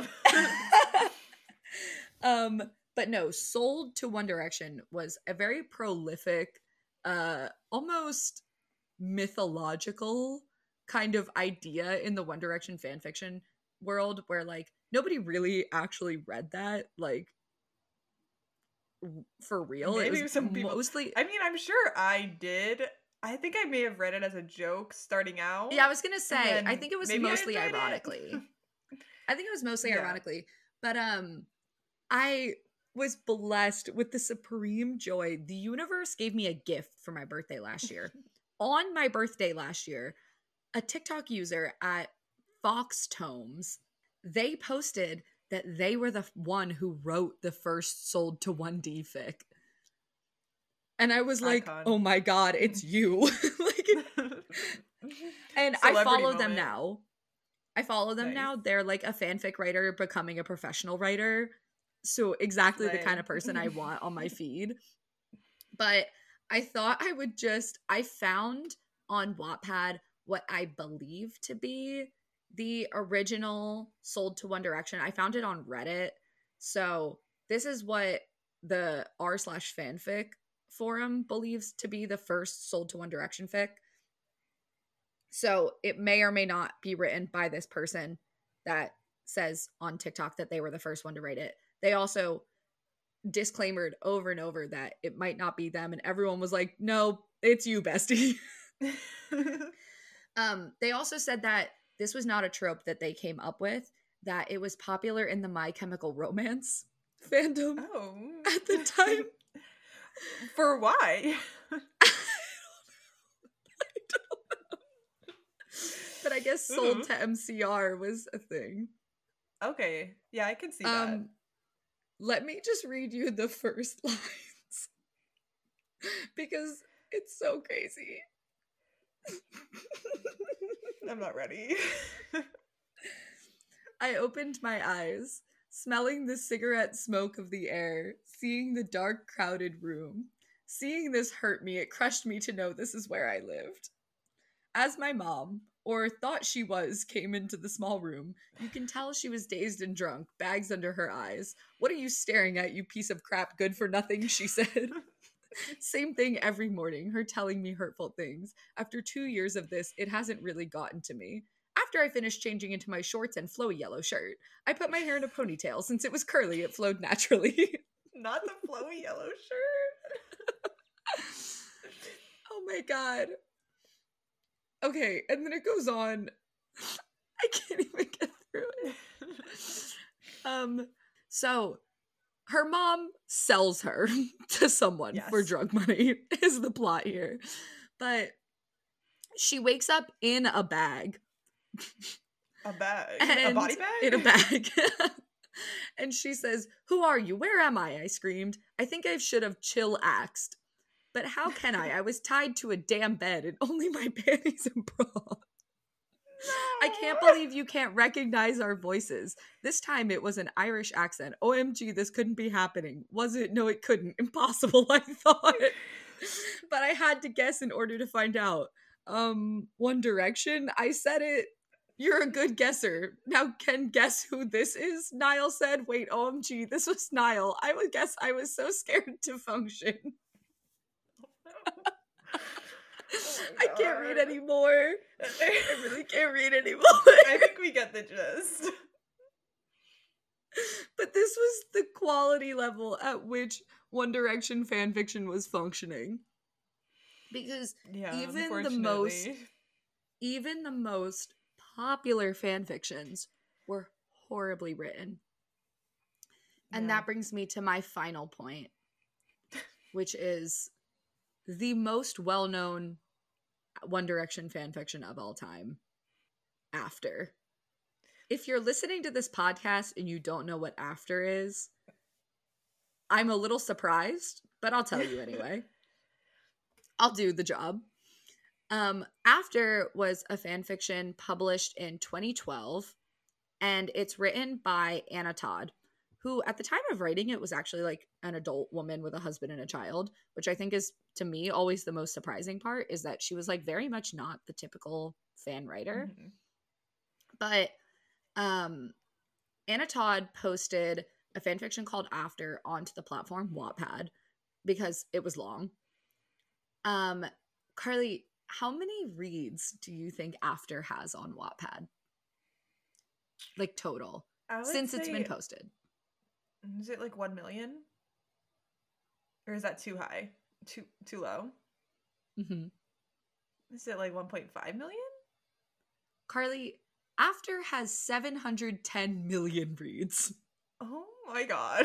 have. But no, Sold to One Direction was a very prolific, almost mythological kind of idea in the One Direction fanfiction world where like nobody really actually read that like for real. Maybe it was some people mostly I'm sure I did. I think I may have read it as a joke starting out. Yeah, I was gonna say I think it was mostly ironically. I think it was mostly ironically. But I was blessed with the supreme joy. The universe gave me a gift for my birthday last year. On my birthday last year, a TikTok user at Fox Tomes, they posted that they were the one who wrote the first Sold to 1D fic. And I was like, oh my god, it's you. And I follow them now. They're like a fanfic writer becoming a professional writer. So exactly the kind of person I want on my feed. But I thought I found on Wattpad what I believe to be the original Sold to One Direction. I found it on Reddit. So this is what the r/fanfic forum believes to be the first Sold to One Direction fic. So it may or may not be written by this person that says on TikTok that they were the first one to write it. They also disclaimered over and over that it might not be them, and everyone was like, no, it's you, bestie. They also said that this was not a trope that they came up with, that it was popular in the My Chemical Romance fandom at the time. For why? I don't know. But I guess Sold to MCR was a thing. Okay. Yeah, I can see that. Let me just read you the first lines. Because it's so crazy. I'm not ready. I opened my eyes smelling the cigarette smoke of the air, seeing the dark, crowded room. Seeing this hurt me, it crushed me to know this is where I lived. As my mom, or thought she was, came into the small room, you can tell she was dazed and drunk, bags under her eyes. What are you staring at, you piece of crap, good for nothing, she said. Same thing every morning, her telling me hurtful things. After 2 years of this, it hasn't really gotten to me. After I finished changing into my shorts and flowy yellow shirt, I put my hair in a ponytail. Since it was curly, it flowed naturally. Not the flowy yellow shirt. Oh my god. Okay, and then it goes on. I can't even get through it. So her mom sells her to someone for drug money is the plot here. But she wakes up in a bag. A bag? A body bag? In a bag. And she says, "Who are you? Where am I?" I screamed. I think I should have chill-axed. But how can I? I was tied to a damn bed and only my panties and bra. No. I can't believe you can't recognize our voices. This time it was an Irish accent. OMG, this couldn't be happening. Was it? No, it couldn't. Impossible, I thought. But I had to guess in order to find out. One Direction? I said it. You're a good guesser. Now can guess who this is? Niall said. Wait, OMG, this was Niall. I would guess I was so scared to function. I can't read anymore. I really can't read anymore. I think we get the gist. But this was the quality level at which One Direction fanfiction was functioning. Because even the most popular fanfictions were horribly written. And that brings me to my final point, which is the most well-known One Direction fanfiction of all time, After. If you're listening to this podcast and you don't know what After is, I'm a little surprised, but I'll tell you anyway. I'll do the job. After was a fanfiction published in 2012, and it's written by Anna Todd, who at the time of writing it was actually like an adult woman with a husband and a child, which I think is, to me, always the most surprising part, is that she was like very much not the typical fan writer. Mm-hmm. But Anna Todd posted a fanfiction called After onto the platform Wattpad because it was long. Carly, how many reads do you think After has on Wattpad? Like total, since it's been posted. Is it like 1 million? Or is that too high? Too low? Mm-hmm. Is it like 1.5 million? Carly, After has 710 million reads. Oh my god.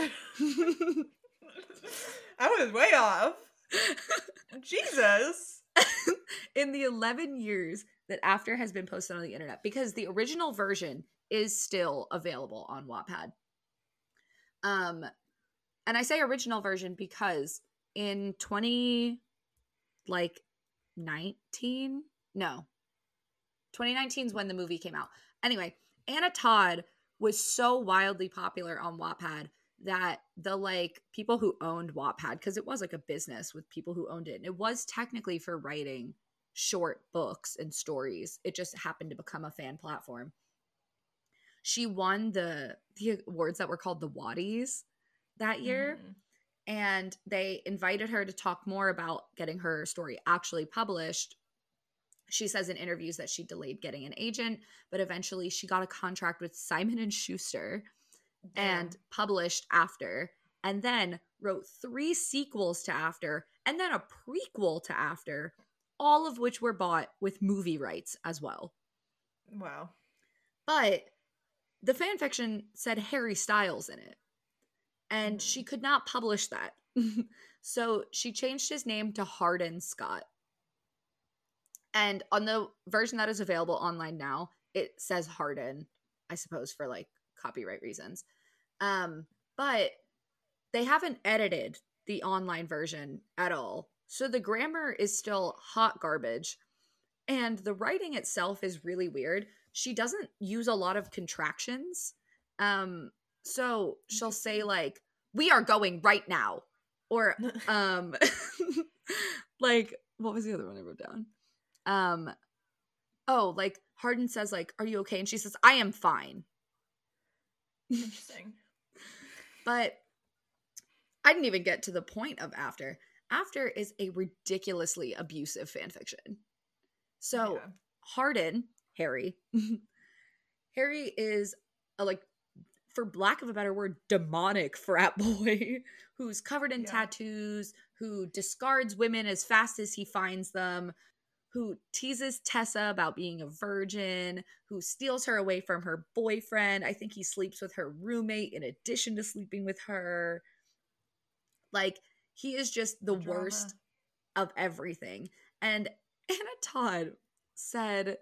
I was way off. Jesus. In the 11 years that After has been posted on the internet, because the original version is still available on Wattpad. And I say original version because in 2019 is when the movie came out. Anyway, Anna Todd was so wildly popular on Wattpad that the like people who owned Wattpad, because it was like a business with people who owned it, and it was technically for writing short books and stories. It just happened to become a fan platform. She won the awards that were called the Waddies that year. And they invited her to talk more about getting her story actually published. She says in interviews that she delayed getting an agent, but eventually she got a contract with Simon & Schuster and published After, and then wrote 3 sequels to After, and then a prequel to After, all of which were bought with movie rights as well. Wow. But the fanfiction said Harry Styles in it, and she could not publish that. So she changed his name to Hardin Scott. And on the version that is available online now, it says Hardin, I suppose for like copyright reasons. But they haven't edited the online version at all. So the grammar is still hot garbage. And the writing itself is really weird. She doesn't use a lot of contractions. So she'll say like, "We are going right now," or like, what was the other one I wrote down? Oh, like Hardin says like, "Are you okay?" And she says, "I am fine." Interesting. But I didn't even get to the point of After. After is a ridiculously abusive fanfiction. So Hardin, Harry, Harry is a, like, for lack of a better word, demonic frat boy who's covered in tattoos, who discards women as fast as he finds them, who teases Tessa about being a virgin, who steals her away from her boyfriend. I think he sleeps with her roommate in addition to sleeping with her. Like, he is just the worst of everything. And Anna Todd said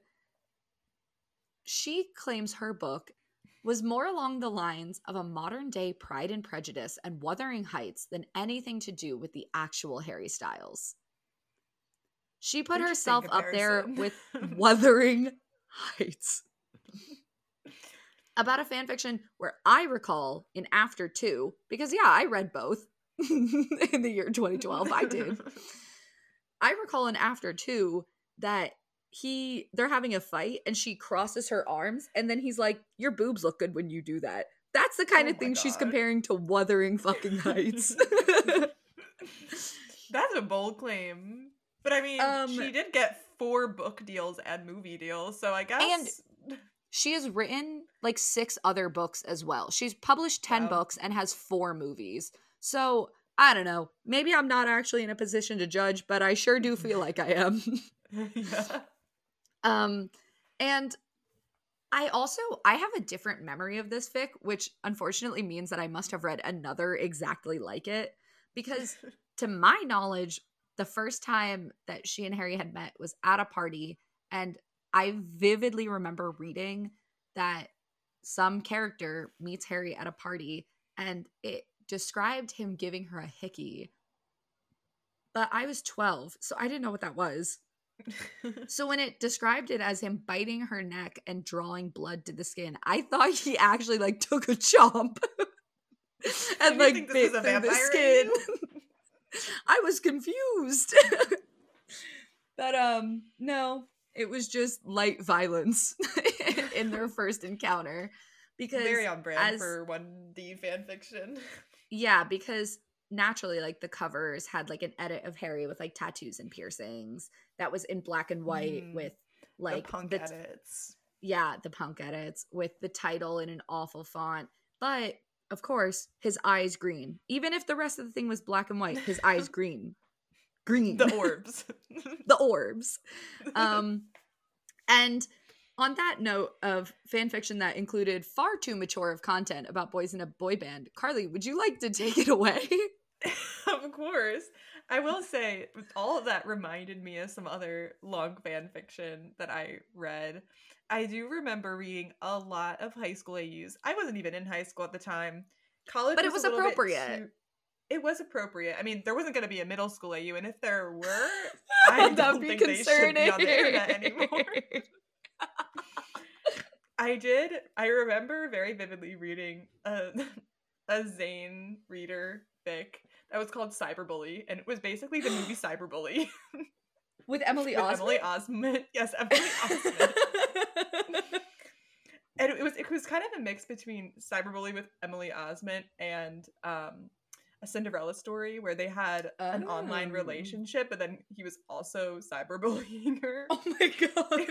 she claims her book was more along the lines of a modern-day Pride and Prejudice and Wuthering Heights than anything to do with the actual Harry Styles. She put herself up there with Wuthering Heights. About a fanfiction where I recall in After 2, because I read both in the year 2012. I did. I recall in After 2 that they're having a fight and she crosses her arms and then he's like, "Your boobs look good when you do that." That's the kind of thing she's comparing to Wuthering fucking Heights. That's a bold claim. But I mean, she did get 4 book deals and movie deals, so I guess. And she has written like 6 other books as well. She's published 10 books and has 4 movies. So I don't know. Maybe I'm not actually in a position to judge, but I sure do feel like I am. And I have a different memory of this fic, which unfortunately means that I must have read another exactly like it, because to my knowledge, the first time that she and Harry had met was at a party, and I vividly remember reading that some character meets Harry at a party, and it described him giving her a hickey. But I was 12, so I didn't know what that was. So when it described it as him biting her neck and drawing blood to the skin, I thought he actually like took a chomp and like bit through the skin. I was confused. But no, it was just light violence in their first encounter. Because very on brand for 1D fanfiction. Yeah, because naturally, like, the covers had like an edit of Harry with like tattoos and piercings that was in black and white with like the punk edits. Yeah, the punk edits with the title in an awful font. But of course, his eyes green. Even if the rest of the thing was black and white, his eyes green. Green. The orbs. The orbs. And on that note of fanfiction that included far too mature of content about boys in a boy band, Carly, would you like to take it away? Of course. I will say, all of that reminded me of some other long fanfiction that I read. I do remember reading a lot of high school AUs. I wasn't even in high school at the time. College, but it was appropriate. It was appropriate. I mean, there wasn't going to be a middle school AU, and if there were, I don't think they should be on the internet anymore. I remember very vividly reading a Zane reader fic that was called Cyberbully, and it was basically the movie Cyberbully. With Emily Osment? Emily Osment. Yes, Emily Osment. And it was kind of a mix between Cyberbully with Emily Osment and a Cinderella Story, where they had an online relationship, but then he was also cyberbullying her. Oh my god.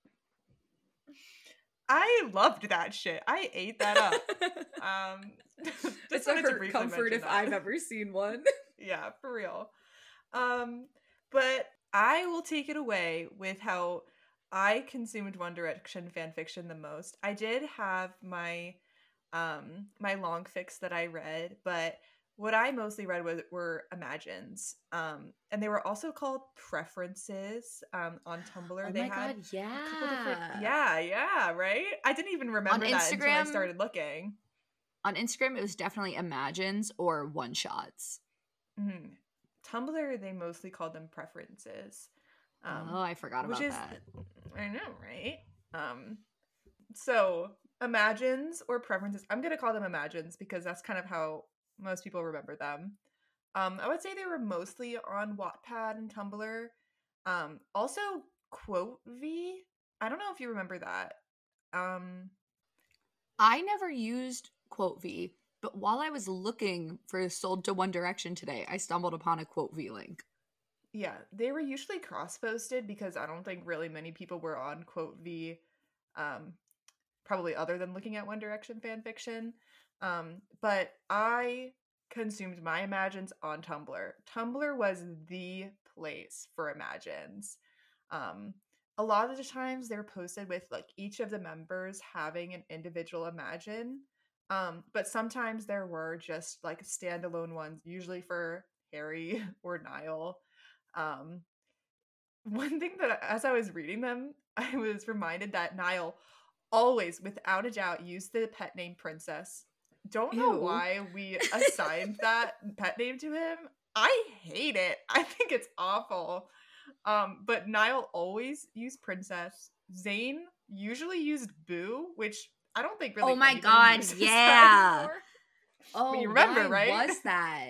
I loved that shit. I ate that up. It's a hurt comfort if I've ever seen one. Yeah, for real. But I will take it away with how I consumed One Direction fanfiction the most. I did have my my long fics that I read, but what I mostly read were Imagines. And they were also called Preferences on Tumblr. Oh they my had god, yeah. a couple different, yeah, right? I didn't even remember that until I started looking. On Instagram, it was definitely Imagines or One Shots. Mm-hmm. Tumblr, they mostly called them Preferences. I forgot about that. I know, right? So Imagines or preferences. I'm gonna call them imagines because that's kind of how most people remember them. I would say they were mostly on Wattpad and Tumblr. Also Quote V. I don't know if you remember that. Um, I never used Quote V, but while I was looking for Sold to One Direction today, I stumbled upon a Quote V link. yeah, they were usually cross-posted because I don't think really many people were on Quote V, probably other than looking at One Direction fan fiction. But I consumed my Imagines on Tumblr. Tumblr was the place for Imagines. Um, a lot of the times they're posted with like each of the members having an individual Imagine. But sometimes there were just like standalone ones, usually for Harry or Niall. Um, one thing that as I was reading them, I was reminded that Niall always, without a doubt, used the pet name Princess. Don't know Ew. why we assigned that pet name to him. I hate it. I think it's awful. But Niall always used Princess. Zayn usually used Boo, which I don't think really. Oh my anybody God, uses yeah. that anymore. Oh, you remember, why right? was that?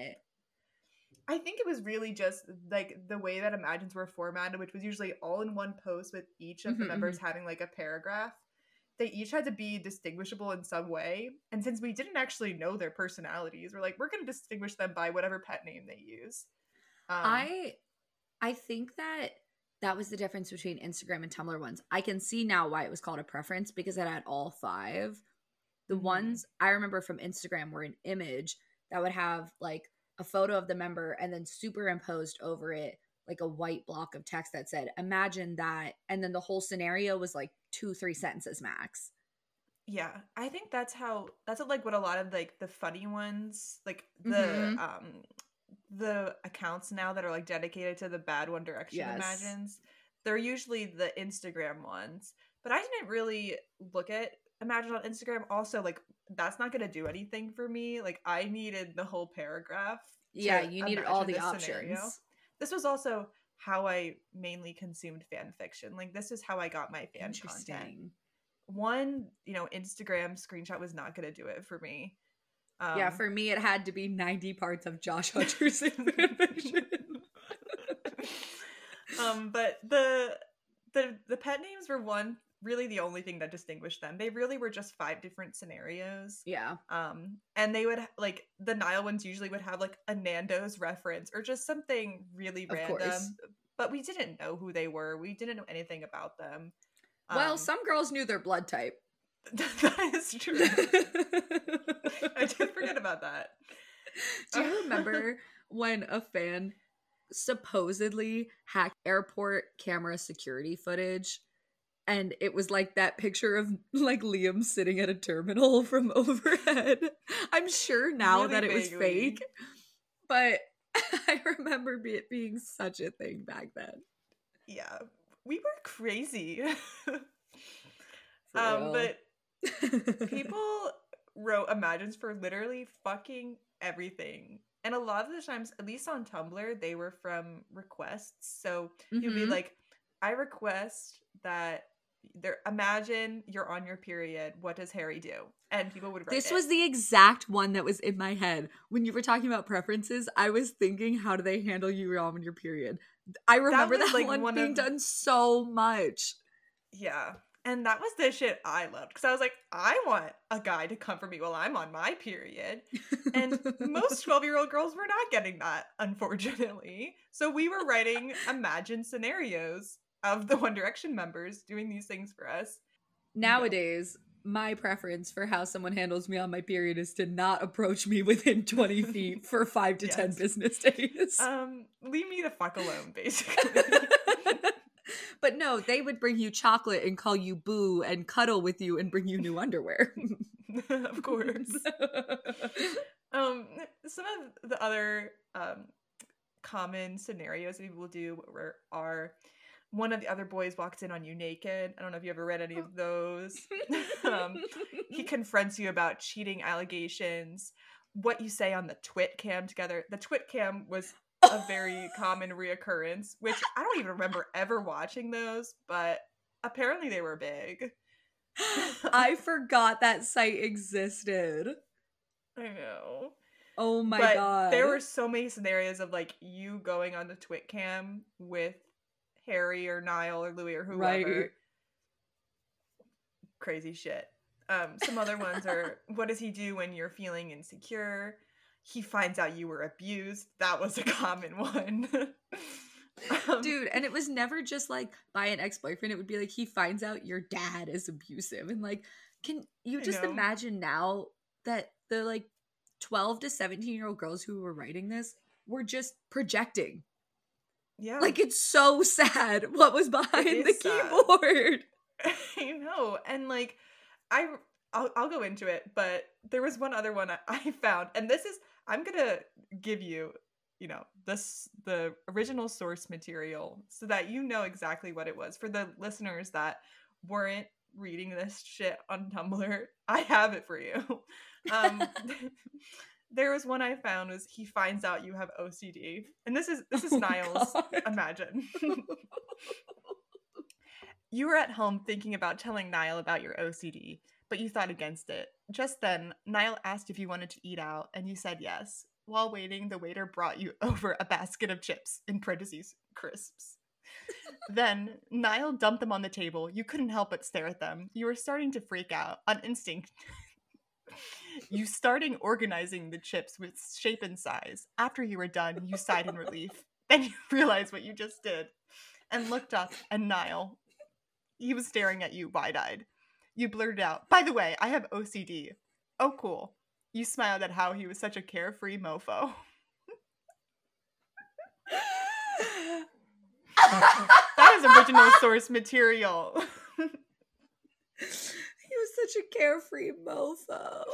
I think it was really just like the way that Imagines were formatted, which was usually all in one post with each of the members having like a paragraph. They each had to be distinguishable in some way. And since we didn't actually know their personalities, we're like, we're going to distinguish them by whatever pet name they use. I think that was the difference between Instagram and Tumblr ones. I can see now why it was called a preference because it had all 5. The ones I remember from Instagram were an image that would have like a photo of the member and then superimposed over it like a white block of text that said, imagine that. And then the whole scenario was like 2-3 sentences max. Yeah, I think that's like what a lot of like the funny ones, like the accounts now that are like dedicated to the bad One Direction Imagines, they're usually the Instagram ones. But I didn't really look at Imagine on Instagram. Also, like that's not gonna do anything for me. Like I needed the whole paragraph. Yeah, you needed all the options. Scenario. This was also how I mainly consumed fan fiction. Like this is how I got my fan content. One, Instagram screenshot was not gonna do it for me. Yeah, for me, it had to be 90 parts of Josh Hutcherson fanfiction. But the pet names were really the only thing that distinguished them. They really were just 5 different scenarios. Yeah. And they would like the Niall ones usually would have like a Nando's reference or just something really random. Course. But we didn't know who they were. We didn't know anything about them. Well, some girls knew their blood type. That is true. I did forget about that. Do you remember when a fan supposedly hacked airport camera security footage? And it was like that picture of like Liam sitting at a terminal from overhead. I'm sure now really that it was fake, but I remember it being such a thing back then. Yeah, we were crazy. But people wrote Imagines for literally fucking everything. And a lot of the times, at least on Tumblr, they were from requests. So you'd be like, I request that imagine you're on your period. What does Harry do? And people would write This was the exact one that was in my head. When you were talking about preferences, I was thinking, how do they handle you on your period? I remember that like one being done so much. Yeah. And that was the shit I loved. Because I was like, I want a guy to comfort me while I'm on my period. And most 12-year-old girls were not getting that, unfortunately. So we were writing imagined scenarios of the One Direction members doing these things for us. Nowadays, my preference for how someone handles me on my period is to not approach me within 20 feet for 5 to 10 business days. Leave me the fuck alone, basically. But no, they would bring you chocolate and call you boo and cuddle with you and bring you new underwear. Of course. Some of the other common scenarios that people do are one of the other boys walks in on you naked. I don't know if you ever read any of those. He confronts you about cheating allegations. What you say on the twit cam together. The twit cam was a very common reoccurrence, which I don't even remember ever watching those, but apparently they were big. I forgot that site existed. I know. Oh my But god. there were so many scenarios of like you going on the Twit cam with Harry or Niall or Louis or whoever. Right. Crazy shit. Some other ones are, what does he do when you're feeling insecure? He finds out you were abused. That was a common one. Dude, and it was never just like by an ex-boyfriend. It would be like he finds out your dad is abusive. And like, can you just imagine now that the like 12 to 17-year-old girls who were writing this were just projecting? Yeah. Like, it's so sad what was behind the keyboard. I know. And like, I'll go into it, but there was one other one I found, and this is, I'm gonna give you, you know, the original source material so that you know exactly what it was. For the listeners that weren't reading this shit on Tumblr, I have it for you. There was one I found, was he finds out you have OCD, and this is Niall's. Imagine. You were at home thinking about telling Niall about your OCD, but you thought against it. Just then, Niall asked if you wanted to eat out, and you said yes. While waiting, the waiter brought you over a basket of chips, in parentheses, crisps. Then, Niall dumped them on the table. You couldn't help but stare at them. You were starting to freak out. On instinct, you started organizing the chips with shape and size. After you were done, you sighed in relief. Then you realized what you just did, and looked up, and Niall, he was staring at you wide-eyed. You blurted out, "By the way, I have OCD." "Oh, cool." You smiled at how he was such a carefree mofo. That is original source material. He was such a carefree mofo.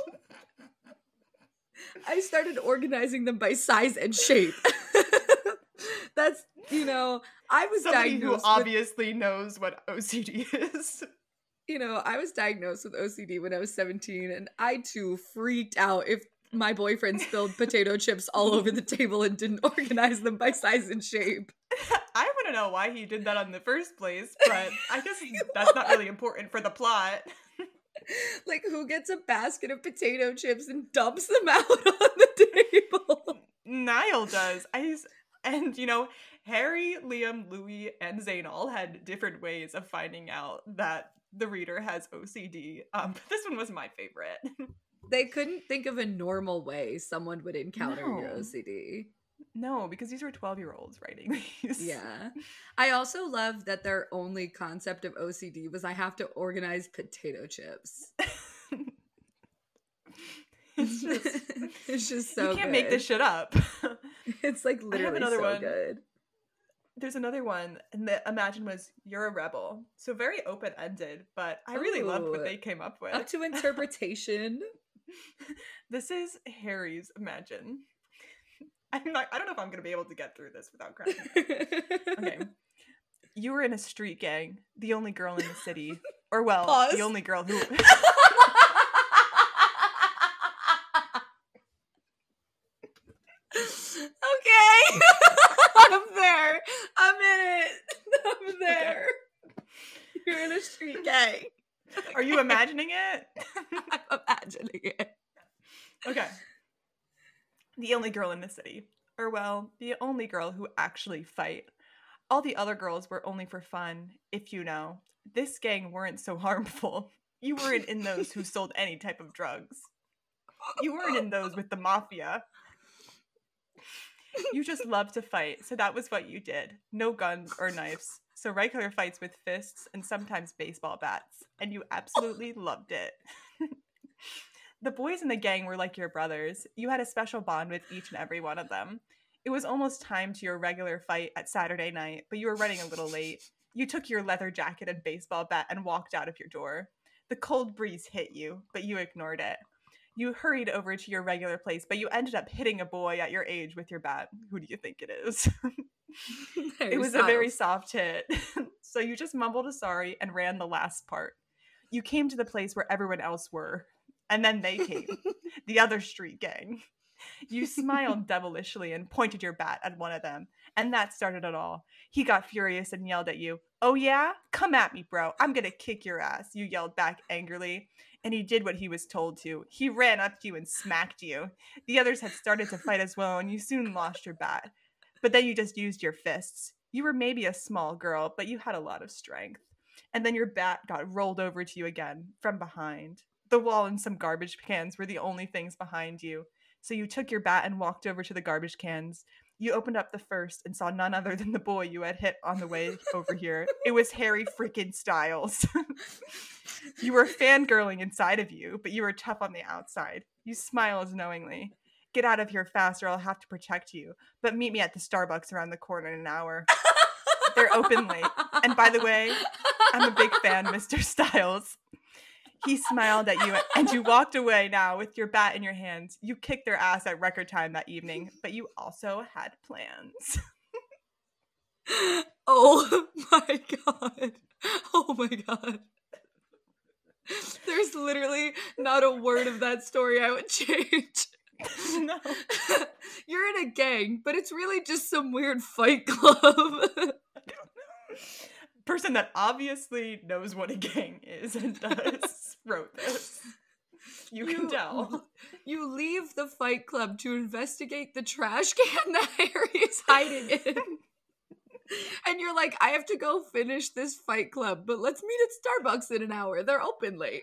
I started organizing them by size and shape. That's, you know, I was somebody diagnosed who obviously knows what OCD is. You know, I was diagnosed with OCD when I was 17, and I too freaked out if my boyfriend spilled potato chips all over the table and didn't organize them by size and shape. I want to know why he did that in the first place, but I guess that's not really important for the plot. Like, who gets a basket of potato chips and dumps them out on the table? Niall does. And, you know, Harry, Liam, Louis, and Zayn all had different ways of finding out that the reader has OCD. This one was my favorite. They couldn't think of a normal way someone would encounter your OCD. No, because these were 12-year-olds writing these. Yeah. I also love that their only concept of OCD was I have to organize potato chips. It's just so good. You can't make this shit up. It's like literally so good. There's another one, and the Imagine was you're a rebel. So very open-ended, but I really loved what they came up with. Up to interpretation. This is Harry's Imagine. I don't know if I'm going to be able to get through this without crying. Okay. You were in a street gang, the only girl in the city. Or, well, Pause. The only girl who... Okay. I'm there. I'm in it. I'm there. Okay. You're in a street gang. Are you imagining it? I'm imagining it. Okay. The only girl in the city. Or, well, the only girl who actually fight. All the other girls were only for fun, if you know. This gang weren't so harmful. You weren't in those who sold any type of drugs. You weren't in those with the mafia. You just loved to fight, so that was what you did. No guns or knives. So regular fights with fists and sometimes baseball bats. And you absolutely loved it. The boys in the gang were like your brothers. You had a special bond with each and every one of them. It was almost time to your regular fight at Saturday night, but you were running a little late. You took your leather jacket and baseball bat and walked out of your door. The cold breeze hit you, but you ignored it. You hurried over to your regular place, but you ended up hitting a boy at your age with your bat. Who do you think it is? It was a very soft hit. So you just mumbled a sorry and ran the last part. You came to the place where everyone else were. And then they came. The other street gang. You smiled devilishly and pointed your bat at one of them. And that started it all. He got furious and yelled at you, "Oh yeah? Come at me, bro. I'm gonna kick your ass," you yelled back angrily. And he did what he was told to. He ran up to you and smacked you. The others had started to fight as well, and you soon lost your bat. But then you just used your fists. You were maybe a small girl, but you had a lot of strength. And then your bat got rolled over to you again, from behind. The wall and some garbage cans were the only things behind you. So you took your bat and walked over to the garbage cans. You opened up the first and saw none other than the boy you had hit on the way over here. It was Harry freaking Styles. You were fangirling inside of you, but you were tough on the outside. You smiled knowingly. "Get out of here fast or I'll have to protect you. But meet me at the Starbucks around the corner in an hour. They're open late. And by the way, I'm a big fan, Mr. Styles." He smiled at you, and you walked away now with your bat in your hands. You kicked their ass at record time that evening, but you also had plans. Oh my god. Oh my god. There's literally not a word of that story I would change. No. You're in a gang, but it's really just some weird fight club. Person that obviously knows what a gang is and does wrote this. You can tell. You leave the fight club to investigate the trash can that Harry is hiding in. And you're like, I have to go finish this fight club, but let's meet at Starbucks in an hour. They're open late.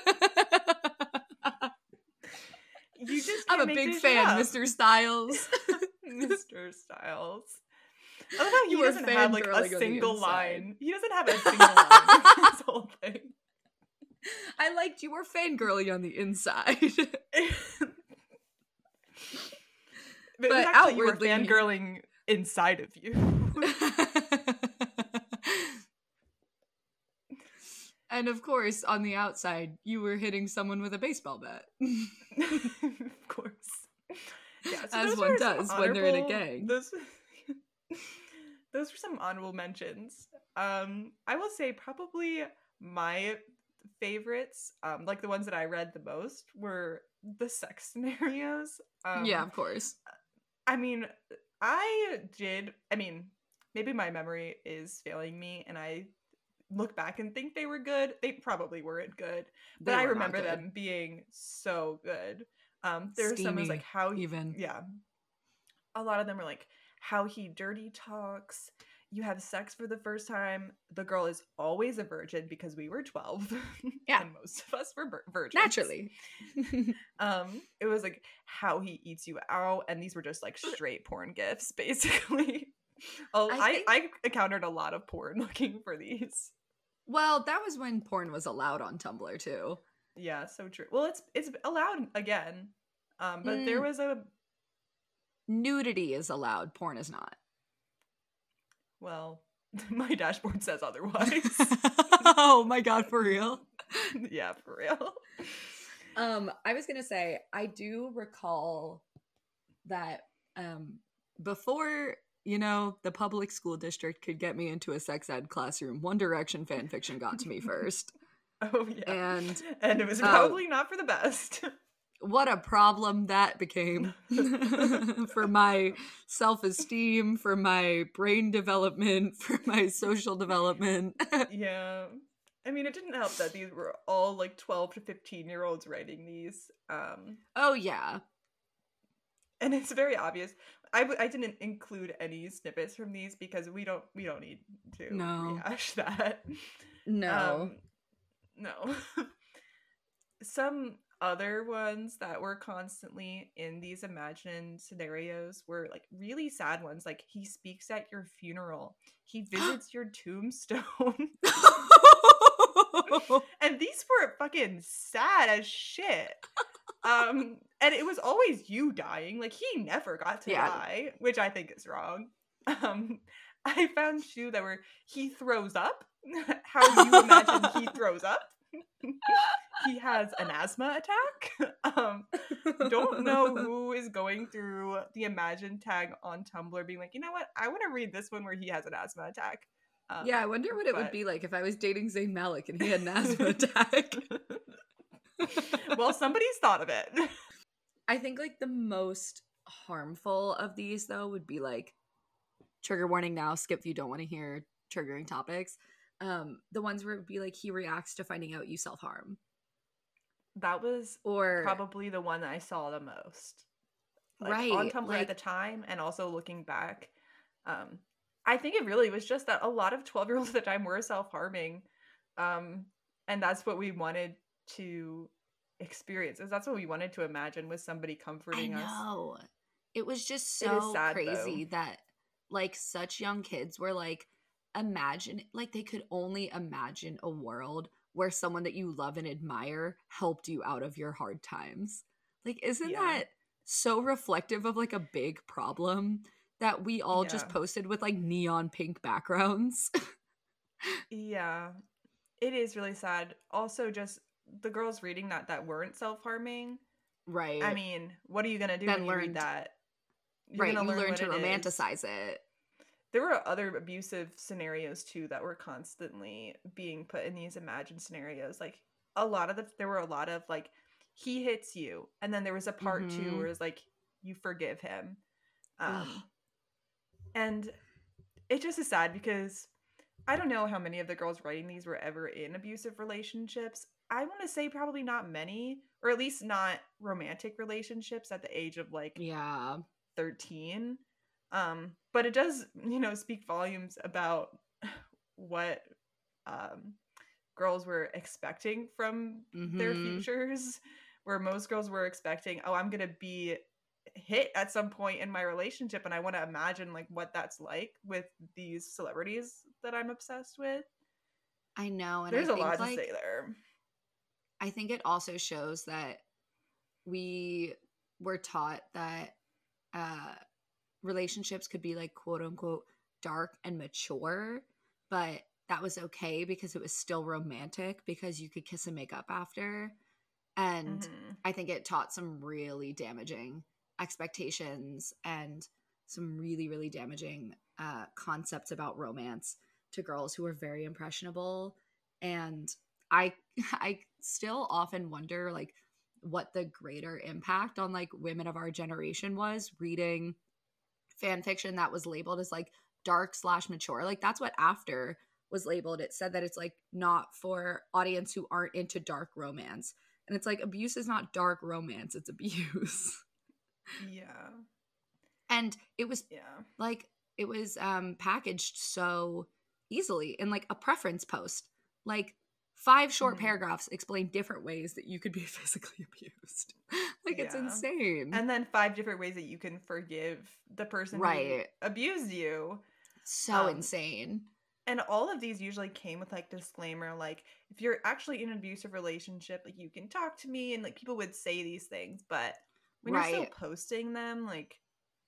You just I'm a big fan, Mr. Styles. Mr. Styles. I love how he doesn't have like a single line. He doesn't have a single line in this whole thing. I liked you were fangirly on the inside. but actually outwardly, you were fangirling inside of you. And of course, on the outside, you were hitting someone with a baseball bat. Of course. Yeah, so as one does when they're in a gang. Those were some honorable mentions. I will say probably my favorites, like the ones that I read the most, were the sex scenarios. Yeah, of course. I mean, maybe my memory is failing me and I look back and think they were good. They probably weren't good, but I remember them being so good. There were some was like how even a lot of them were like how he dirty talks. You have sex for the first time. The girl is always a virgin because we were 12. Yeah. And most of us were virgins. Naturally. It was like how he eats you out. And these were just like straight porn gifs, basically. I encountered a lot of porn looking for these. Well, that was when porn was allowed on Tumblr too. Yeah, so true. Well, it's allowed again. But there was a... Nudity is allowed. Porn is not. Well, my dashboard says otherwise. Oh my god, for real? Yeah, for real. I was gonna say, I do recall that before, the public school district could get me into a sex ed classroom, One Direction fan fiction got to me first. Oh yeah. And it was Oh. probably not for the best. What a problem that became for my self-esteem, for my brain development, for my social development. Yeah. I mean, it didn't help that these were all like 12 to 15-year-olds writing these. Oh, yeah. And it's very obvious. I didn't include any snippets from these because we don't need to rehash that. No. No. Some other ones that were constantly in these imagined scenarios were like really sad ones. Like he speaks at your funeral. He visits your tombstone. And these were fucking sad as shit. And it was always you dying. Like he never got to die, which I think is wrong. I found two that were he throws up. How you imagine he throws up. He has an asthma attack. Don't know who is going through the Imagine tag on Tumblr being like, you know what? I want to read this one where he has an asthma attack. Yeah, I wonder what it would be like if I was dating Zayn Malik and he had an asthma attack. Well, somebody's thought of it. I think like the most harmful of these though would be like trigger warning now, skip if you don't want to hear triggering topics. the ones where it would be like he reacts to finding out you self-harm. That was Or probably the one that I saw the most. Like right, on Tumblr like at the time, and also looking back. I think it really was just that a lot of 12-year-olds at the time were self-harming. And that's what we wanted to experience. That's what we wanted to imagine, was somebody I comforting us. know. It was just It is so sad, crazy though. that like such young kids were like imagine like they could only imagine a world where someone that you love and admire helped you out of your hard times. Like isn't Yeah. that so reflective of like a big problem that we all just Yeah. posted with like neon pink backgrounds? Yeah. It is really sad. Also, just the girls reading that weren't self-harming. I Right. mean, what are you going to do Then when you read learned that? You're right, going to you learn learn what to it is. romanticize it. There were other abusive scenarios too that were constantly being put in these imagined scenarios. Like there were a lot of like, he hits you, and then there was a part 2 Mhm. where it's like you forgive him. Ugh. And it just is sad because I don't know how many of the girls writing these were ever in abusive relationships. I want to say probably not many, or at least not romantic relationships at the age of like Yeah. 13. But it does, speak volumes about what girls were expecting from their Mhm. futures, where most girls were expecting, oh, I'm going to be hit at some point in my relationship, and I want to imagine like what that's like with these celebrities that I'm obsessed with. I know, and There's a lot to say there. I think it also shows that we were taught that uh relationships could be like quote unquote dark and mature, but that was okay because it was still romantic because you could kiss and make up after. And Mm-hmm. I think it taught some really damaging expectations and some really, really damaging concepts about romance to girls who were very impressionable. And I, I still often wonder like what the greater impact on like women of our generation was reading fan fiction that was labeled as like dark/mature. Like that's what After was labeled. It said that it's like not for audience who aren't into dark romance. And it's like abuse is not dark romance, it's abuse. Yeah. And it was Yeah. like it was packaged so easily in like a preference post. Like 5 short Mm-hmm. paragraphs explain different ways that you could be physically abused. Like it's Yeah. insane. And then 5 different ways that you can forgive the person who Right. abused you. So insane. And all of these usually came with like disclaimer, like if you're actually in an abusive relationship, like you can talk to me, and like people would say these things, but when you're still Right. posting them, like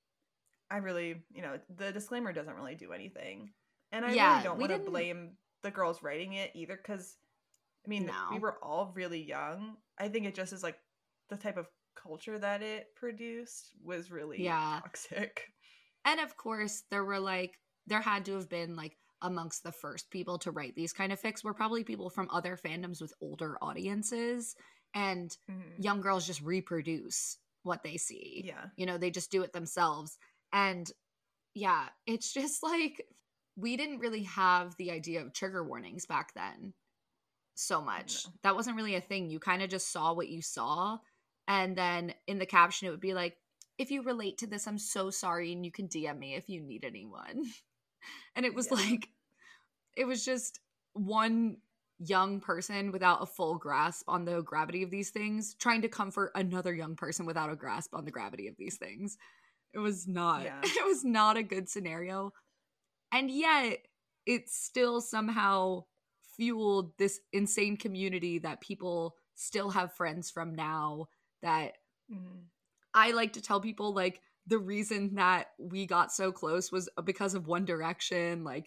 I really, the disclaimer doesn't really do anything. And I really Yeah, don't we want to didn't blame the girls writing it either, because I mean, we no. were all really young. I think it just is like the type of culture that it produced was really Yeah. toxic. And of course, there had to have been like amongst the first people to write these kind of fics were probably people from other fandoms with older audiences, and Mm-hmm. young girls just reproduce what they see. Yeah. They just do it themselves. And yeah, it's just like we didn't really have the idea of trigger warnings back then so much. No. That wasn't really a thing. You kind of just saw what you saw. And then in the caption, it would be like, if you relate to this, I'm so sorry. And you can DM me if you need anyone. And it was Yeah. like, it was just one young person without a full grasp on the gravity of these things trying to comfort another young person without a grasp on the gravity of these things. It was not, Yeah. it was not a good scenario. And yet it still somehow fueled this insane community that people still have friends from now that Mm-hmm. I like to tell people like the reason that we got so close was because of One Direction. Like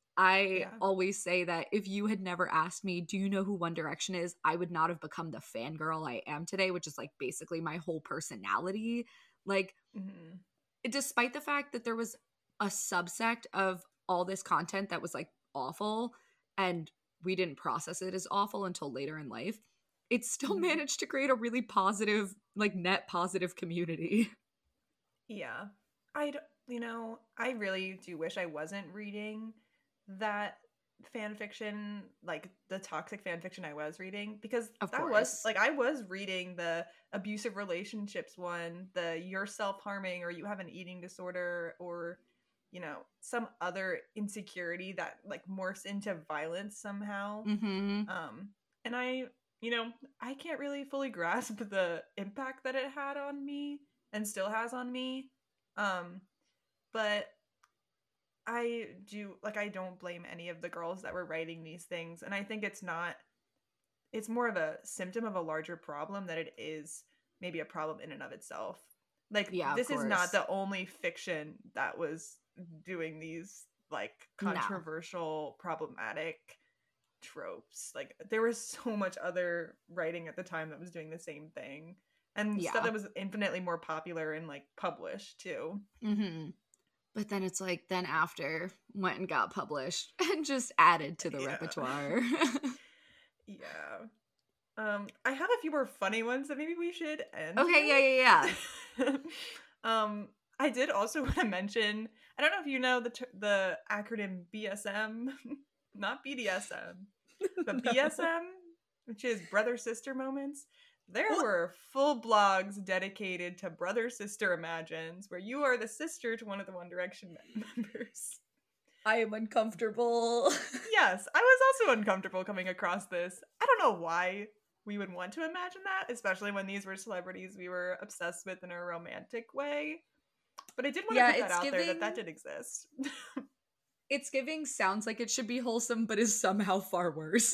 I Yeah. always say that if you had never asked me, do you know who One Direction is? I would not have become the fangirl I am today, which is like basically my whole personality. Like Mm-hmm. despite the fact that there was a subsect of all this content that was like awful and we didn't process it as awful until later in life, it still Mm-hmm. managed to create a really positive, like net positive community. Yeah. I really do wish I wasn't reading that fan fiction, like the toxic fan fiction I was reading, because Of that was course. like, I was reading the abusive relationships one, the you're self-harming or you have an eating disorder, or you know, some other insecurity that like morphs into violence somehow. Mm-hmm. And I, you know, I can't really fully grasp the impact that it had on me and still has on me. But I do, like, I don't blame any of the girls that were writing these things. And I think it's more of a symptom of a larger problem that it is maybe a problem in and of itself. Like, Yeah, of this is not course. the only fiction that was doing these, like, No. controversial, problematic tropes. Like, there was so much other writing at the time that was doing the same thing. And stuff Yeah. that was infinitely more popular and, like, published, too. Mm-hmm. But then it's like, then after went and got published and just added to the Yeah. repertoire. Yeah. I have a few more funny ones that maybe we should end Okay, yeah. I did also want to mention, I don't know if you know the acronym BSM, not BDSM, but No. BSM, which is brother sister moments. There What? were full blogs dedicated to brother sister imagines, where you are the sister to one of the One Direction members. I am uncomfortable. Yes, I was also uncomfortable coming across this. I don't know why we would want to imagine that, especially when these were celebrities we were obsessed with in a romantic way. But I did want to Yeah, put that it's out there giving- that did exist. It's giving sounds like it should be wholesome, but is somehow far worse.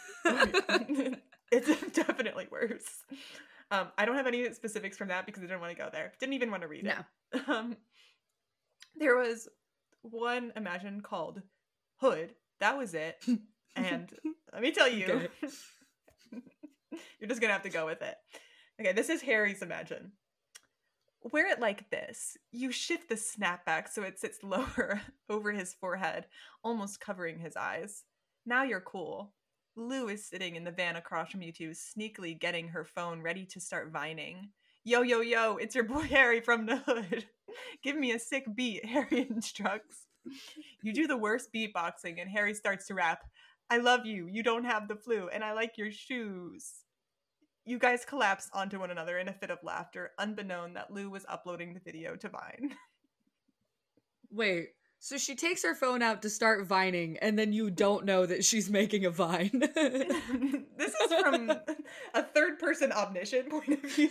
It's definitely worse. I don't have any specifics from that because I didn't want to go there. Didn't even want to read it. There was one imagine called Hood. That was it. And let me tell you, Okay. you're just gonna have to go with it. Okay, this is Harry's imagine. Wear it like this. You shift the snapback so it sits lower over his forehead, almost covering his eyes. Now you're cool. Lou is sitting in the van across from you two, sneakily getting her phone ready to start vining. Yo, yo, yo, it's your boy Harry from the Hood. Give me a sick beat, Harry instructs. You do the worst beatboxing, and Harry starts to rap. I love you, you don't have the flu, and I like your shoes. You guys collapse onto one another in a fit of laughter, unbeknown that Lou was uploading the video to Vine. Wait, so she takes her phone out to start vining, and then you don't know that she's making a vine. This is from a third-person omniscient point of view.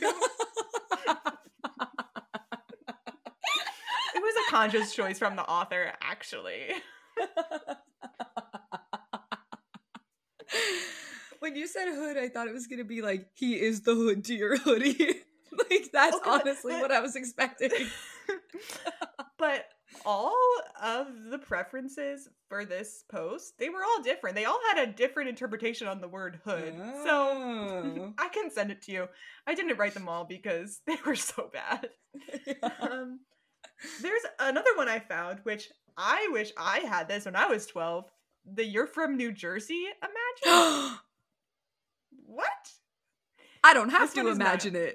It was a conscious choice from the author, actually. When you said hood, I thought it was going to be like, he is the hood to your hoodie. Like, that's Okay, honestly what I was expecting. But all of the preferences for this post, they were all different. They all had a different interpretation on the word hood. So Oh. I can send it to you. I didn't write them all because they were so bad. Yeah. There's another one I found, which I wish I had this when I was 12. The You're from New Jersey imagine? What? I don't have This one to is imagine Niall.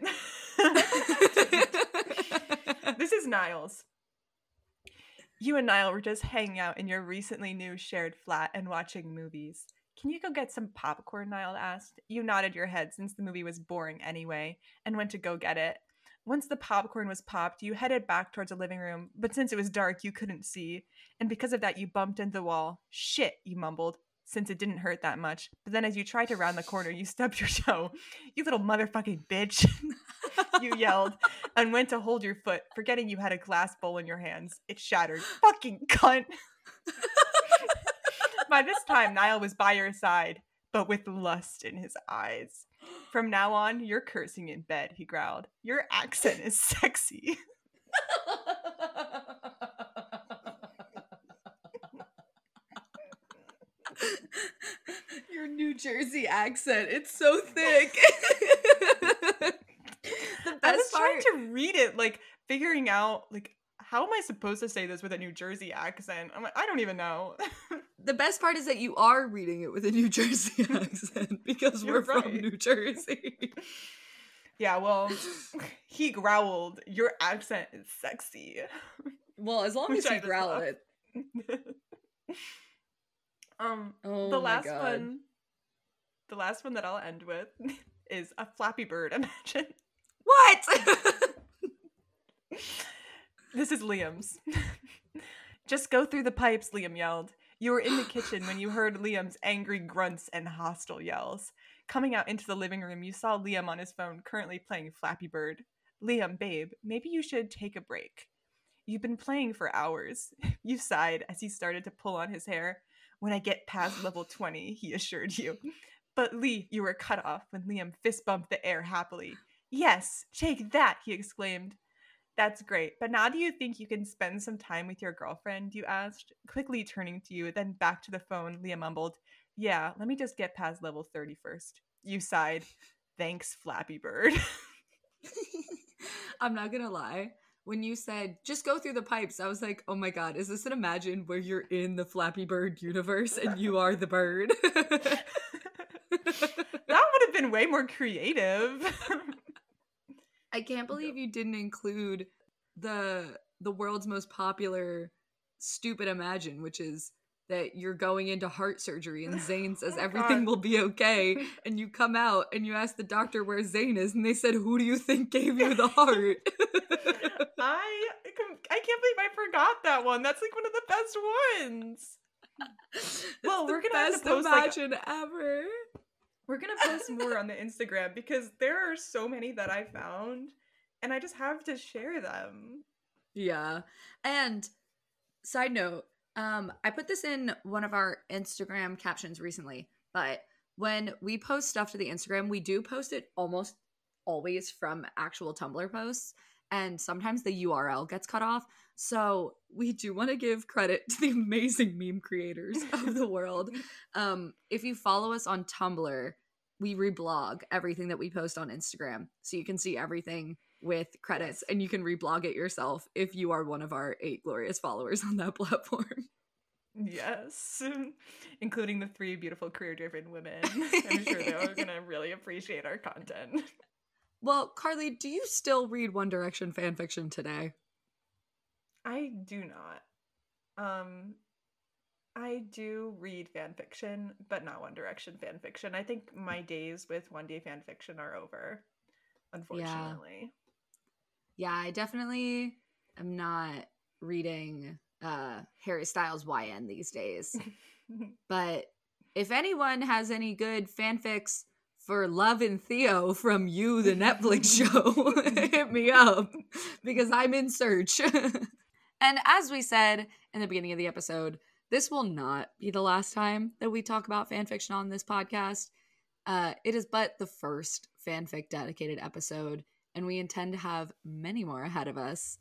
it. This is Niles. You and Niall were just hanging out in your recently new shared flat and watching movies. Can you go get some popcorn? Niall asked. You nodded your head since the movie was boring anyway, and went to go get it. Once the popcorn was popped, you headed back towards the living room, but since it was dark, you couldn't see, and because of that, you bumped into the wall. Shit, you mumbled, since it didn't hurt that much. But then as you tried to round the corner, you stubbed your toe. You little motherfucking bitch, you yelled, and went to hold your foot, forgetting you had a glass bowl in your hands. It shattered. Fucking cunt! By this time, Niall was by your side, but with lust in his eyes. From now on, you're cursing in bed, he growled. Your accent is sexy. Your New Jersey accent, it's so thick. I was trying to read it, like, figuring out, like, how am I supposed to say this with a New Jersey accent? I'm like, I don't even know. The best part is that you are reading it with a New Jersey accent because You're we're from right. New Jersey. Yeah, well, he growled, your accent is sexy. Well, as long Which as I you just growl love. it. Oh the my last God. the last one that I'll end with is a Flappy Bird. Imagine. What? This is Liam's. Just go through the pipes, Liam yelled. You were in the kitchen when you heard Liam's angry grunts and hostile yells. Coming out into the living room, you saw Liam on his phone, currently playing Flappy Bird. Liam, babe, maybe you should take a break. You've been playing for hours. You sighed as he started to pull on his hair. When I get past level 20, he assured you. But Lee, you were cut off when Liam fist bumped the air happily. Yes, take that, he exclaimed. That's great, but now do you think you can spend some time with your girlfriend, you asked, quickly turning to you, then back to the phone, Liam mumbled. Yeah, let me just get past level 30 first. You sighed. Thanks, Flappy Bird. I'm not gonna lie. When you said, just go through the pipes, I was like, oh my God, is this an Imagine where you're in the Flappy Bird universe and you are the bird? That would have been way more creative. I can't believe you didn't include the world's most popular stupid Imagine, which is that you're going into heart surgery and Zayn says everything will be okay, and you come out and you ask the doctor where Zayn is, and they said, who do you think gave you the heart? I can't believe I forgot that one. That's like one of the best ones. Well, we're gonna have to post Imagine ever. We're gonna post more on the Instagram because there are so many that I found, and I just have to share them. Yeah. And side note, I put this in one of our Instagram captions recently, but when we post stuff to the Instagram, we do post it almost always from actual Tumblr posts, and sometimes the URL gets cut off. So we do want to give credit to the amazing meme creators of the world. If you follow us on Tumblr, we reblog everything that we post on Instagram, so you can see everything with credits, and you can reblog it yourself if you are one of our 8 glorious followers on that platform. Yes, including the 3 beautiful career-driven women. I'm sure they're gonna really appreciate our content. Well, Carly, do you still read One Direction fanfiction today? I do not. I do read fanfiction, but not One Direction fanfiction. I think my days with One Day fanfiction are over, unfortunately. Yeah, I definitely am not reading Harry Styles YN these days. But if anyone has any good fanfics for Love and Theo from You, the Netflix show, hit me up because I'm in search. And as we said in the beginning of the episode, this will not be the last time that we talk about fanfiction on this podcast. It is but the first fanfic dedicated episode, and we intend to have many more ahead of us.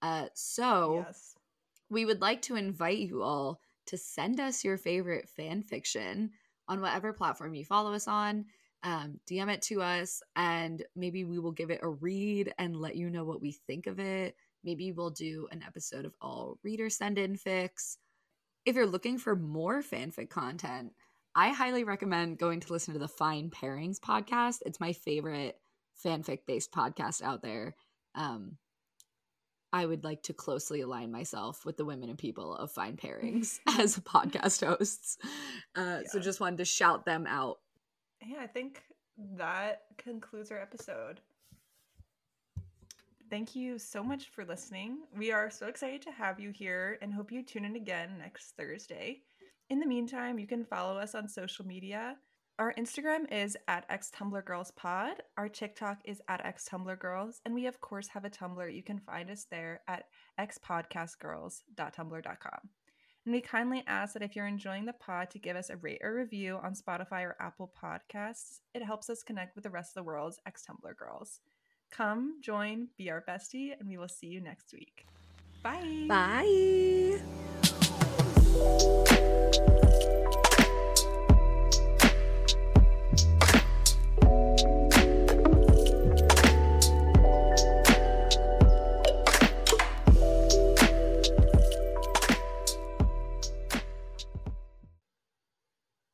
So yes, we would like to invite you all to send us your favorite fanfiction on whatever platform you follow us on. DM it to us, and maybe we will give it a read and let you know what we think of it. Maybe we'll do an episode of all reader send-in fics. If you're looking for more fanfic content, I highly recommend going to listen to the Fine Pairings podcast. It's my favorite fanfic-based podcast out there. I would like to closely align myself with the women and people of Fine Pairings as podcast hosts. So just wanted to shout them out. Yeah, I think that concludes our episode. Thank you so much for listening. We are so excited to have you here and hope you tune in again next Thursday. In the meantime, you can follow us on social media. Our Instagram is at xtumblrgirlspod. Our TikTok is at xtumblrgirls. And we, of course, have a Tumblr. You can find us there at xpodcastgirls.tumblr.com. And we kindly ask that if you're enjoying the pod to give us a rate or review on Spotify or Apple Podcasts. It helps us connect with the rest of the world's Xtumblr girls. Come, join, be our bestie, and we will see you next week. Bye! Bye!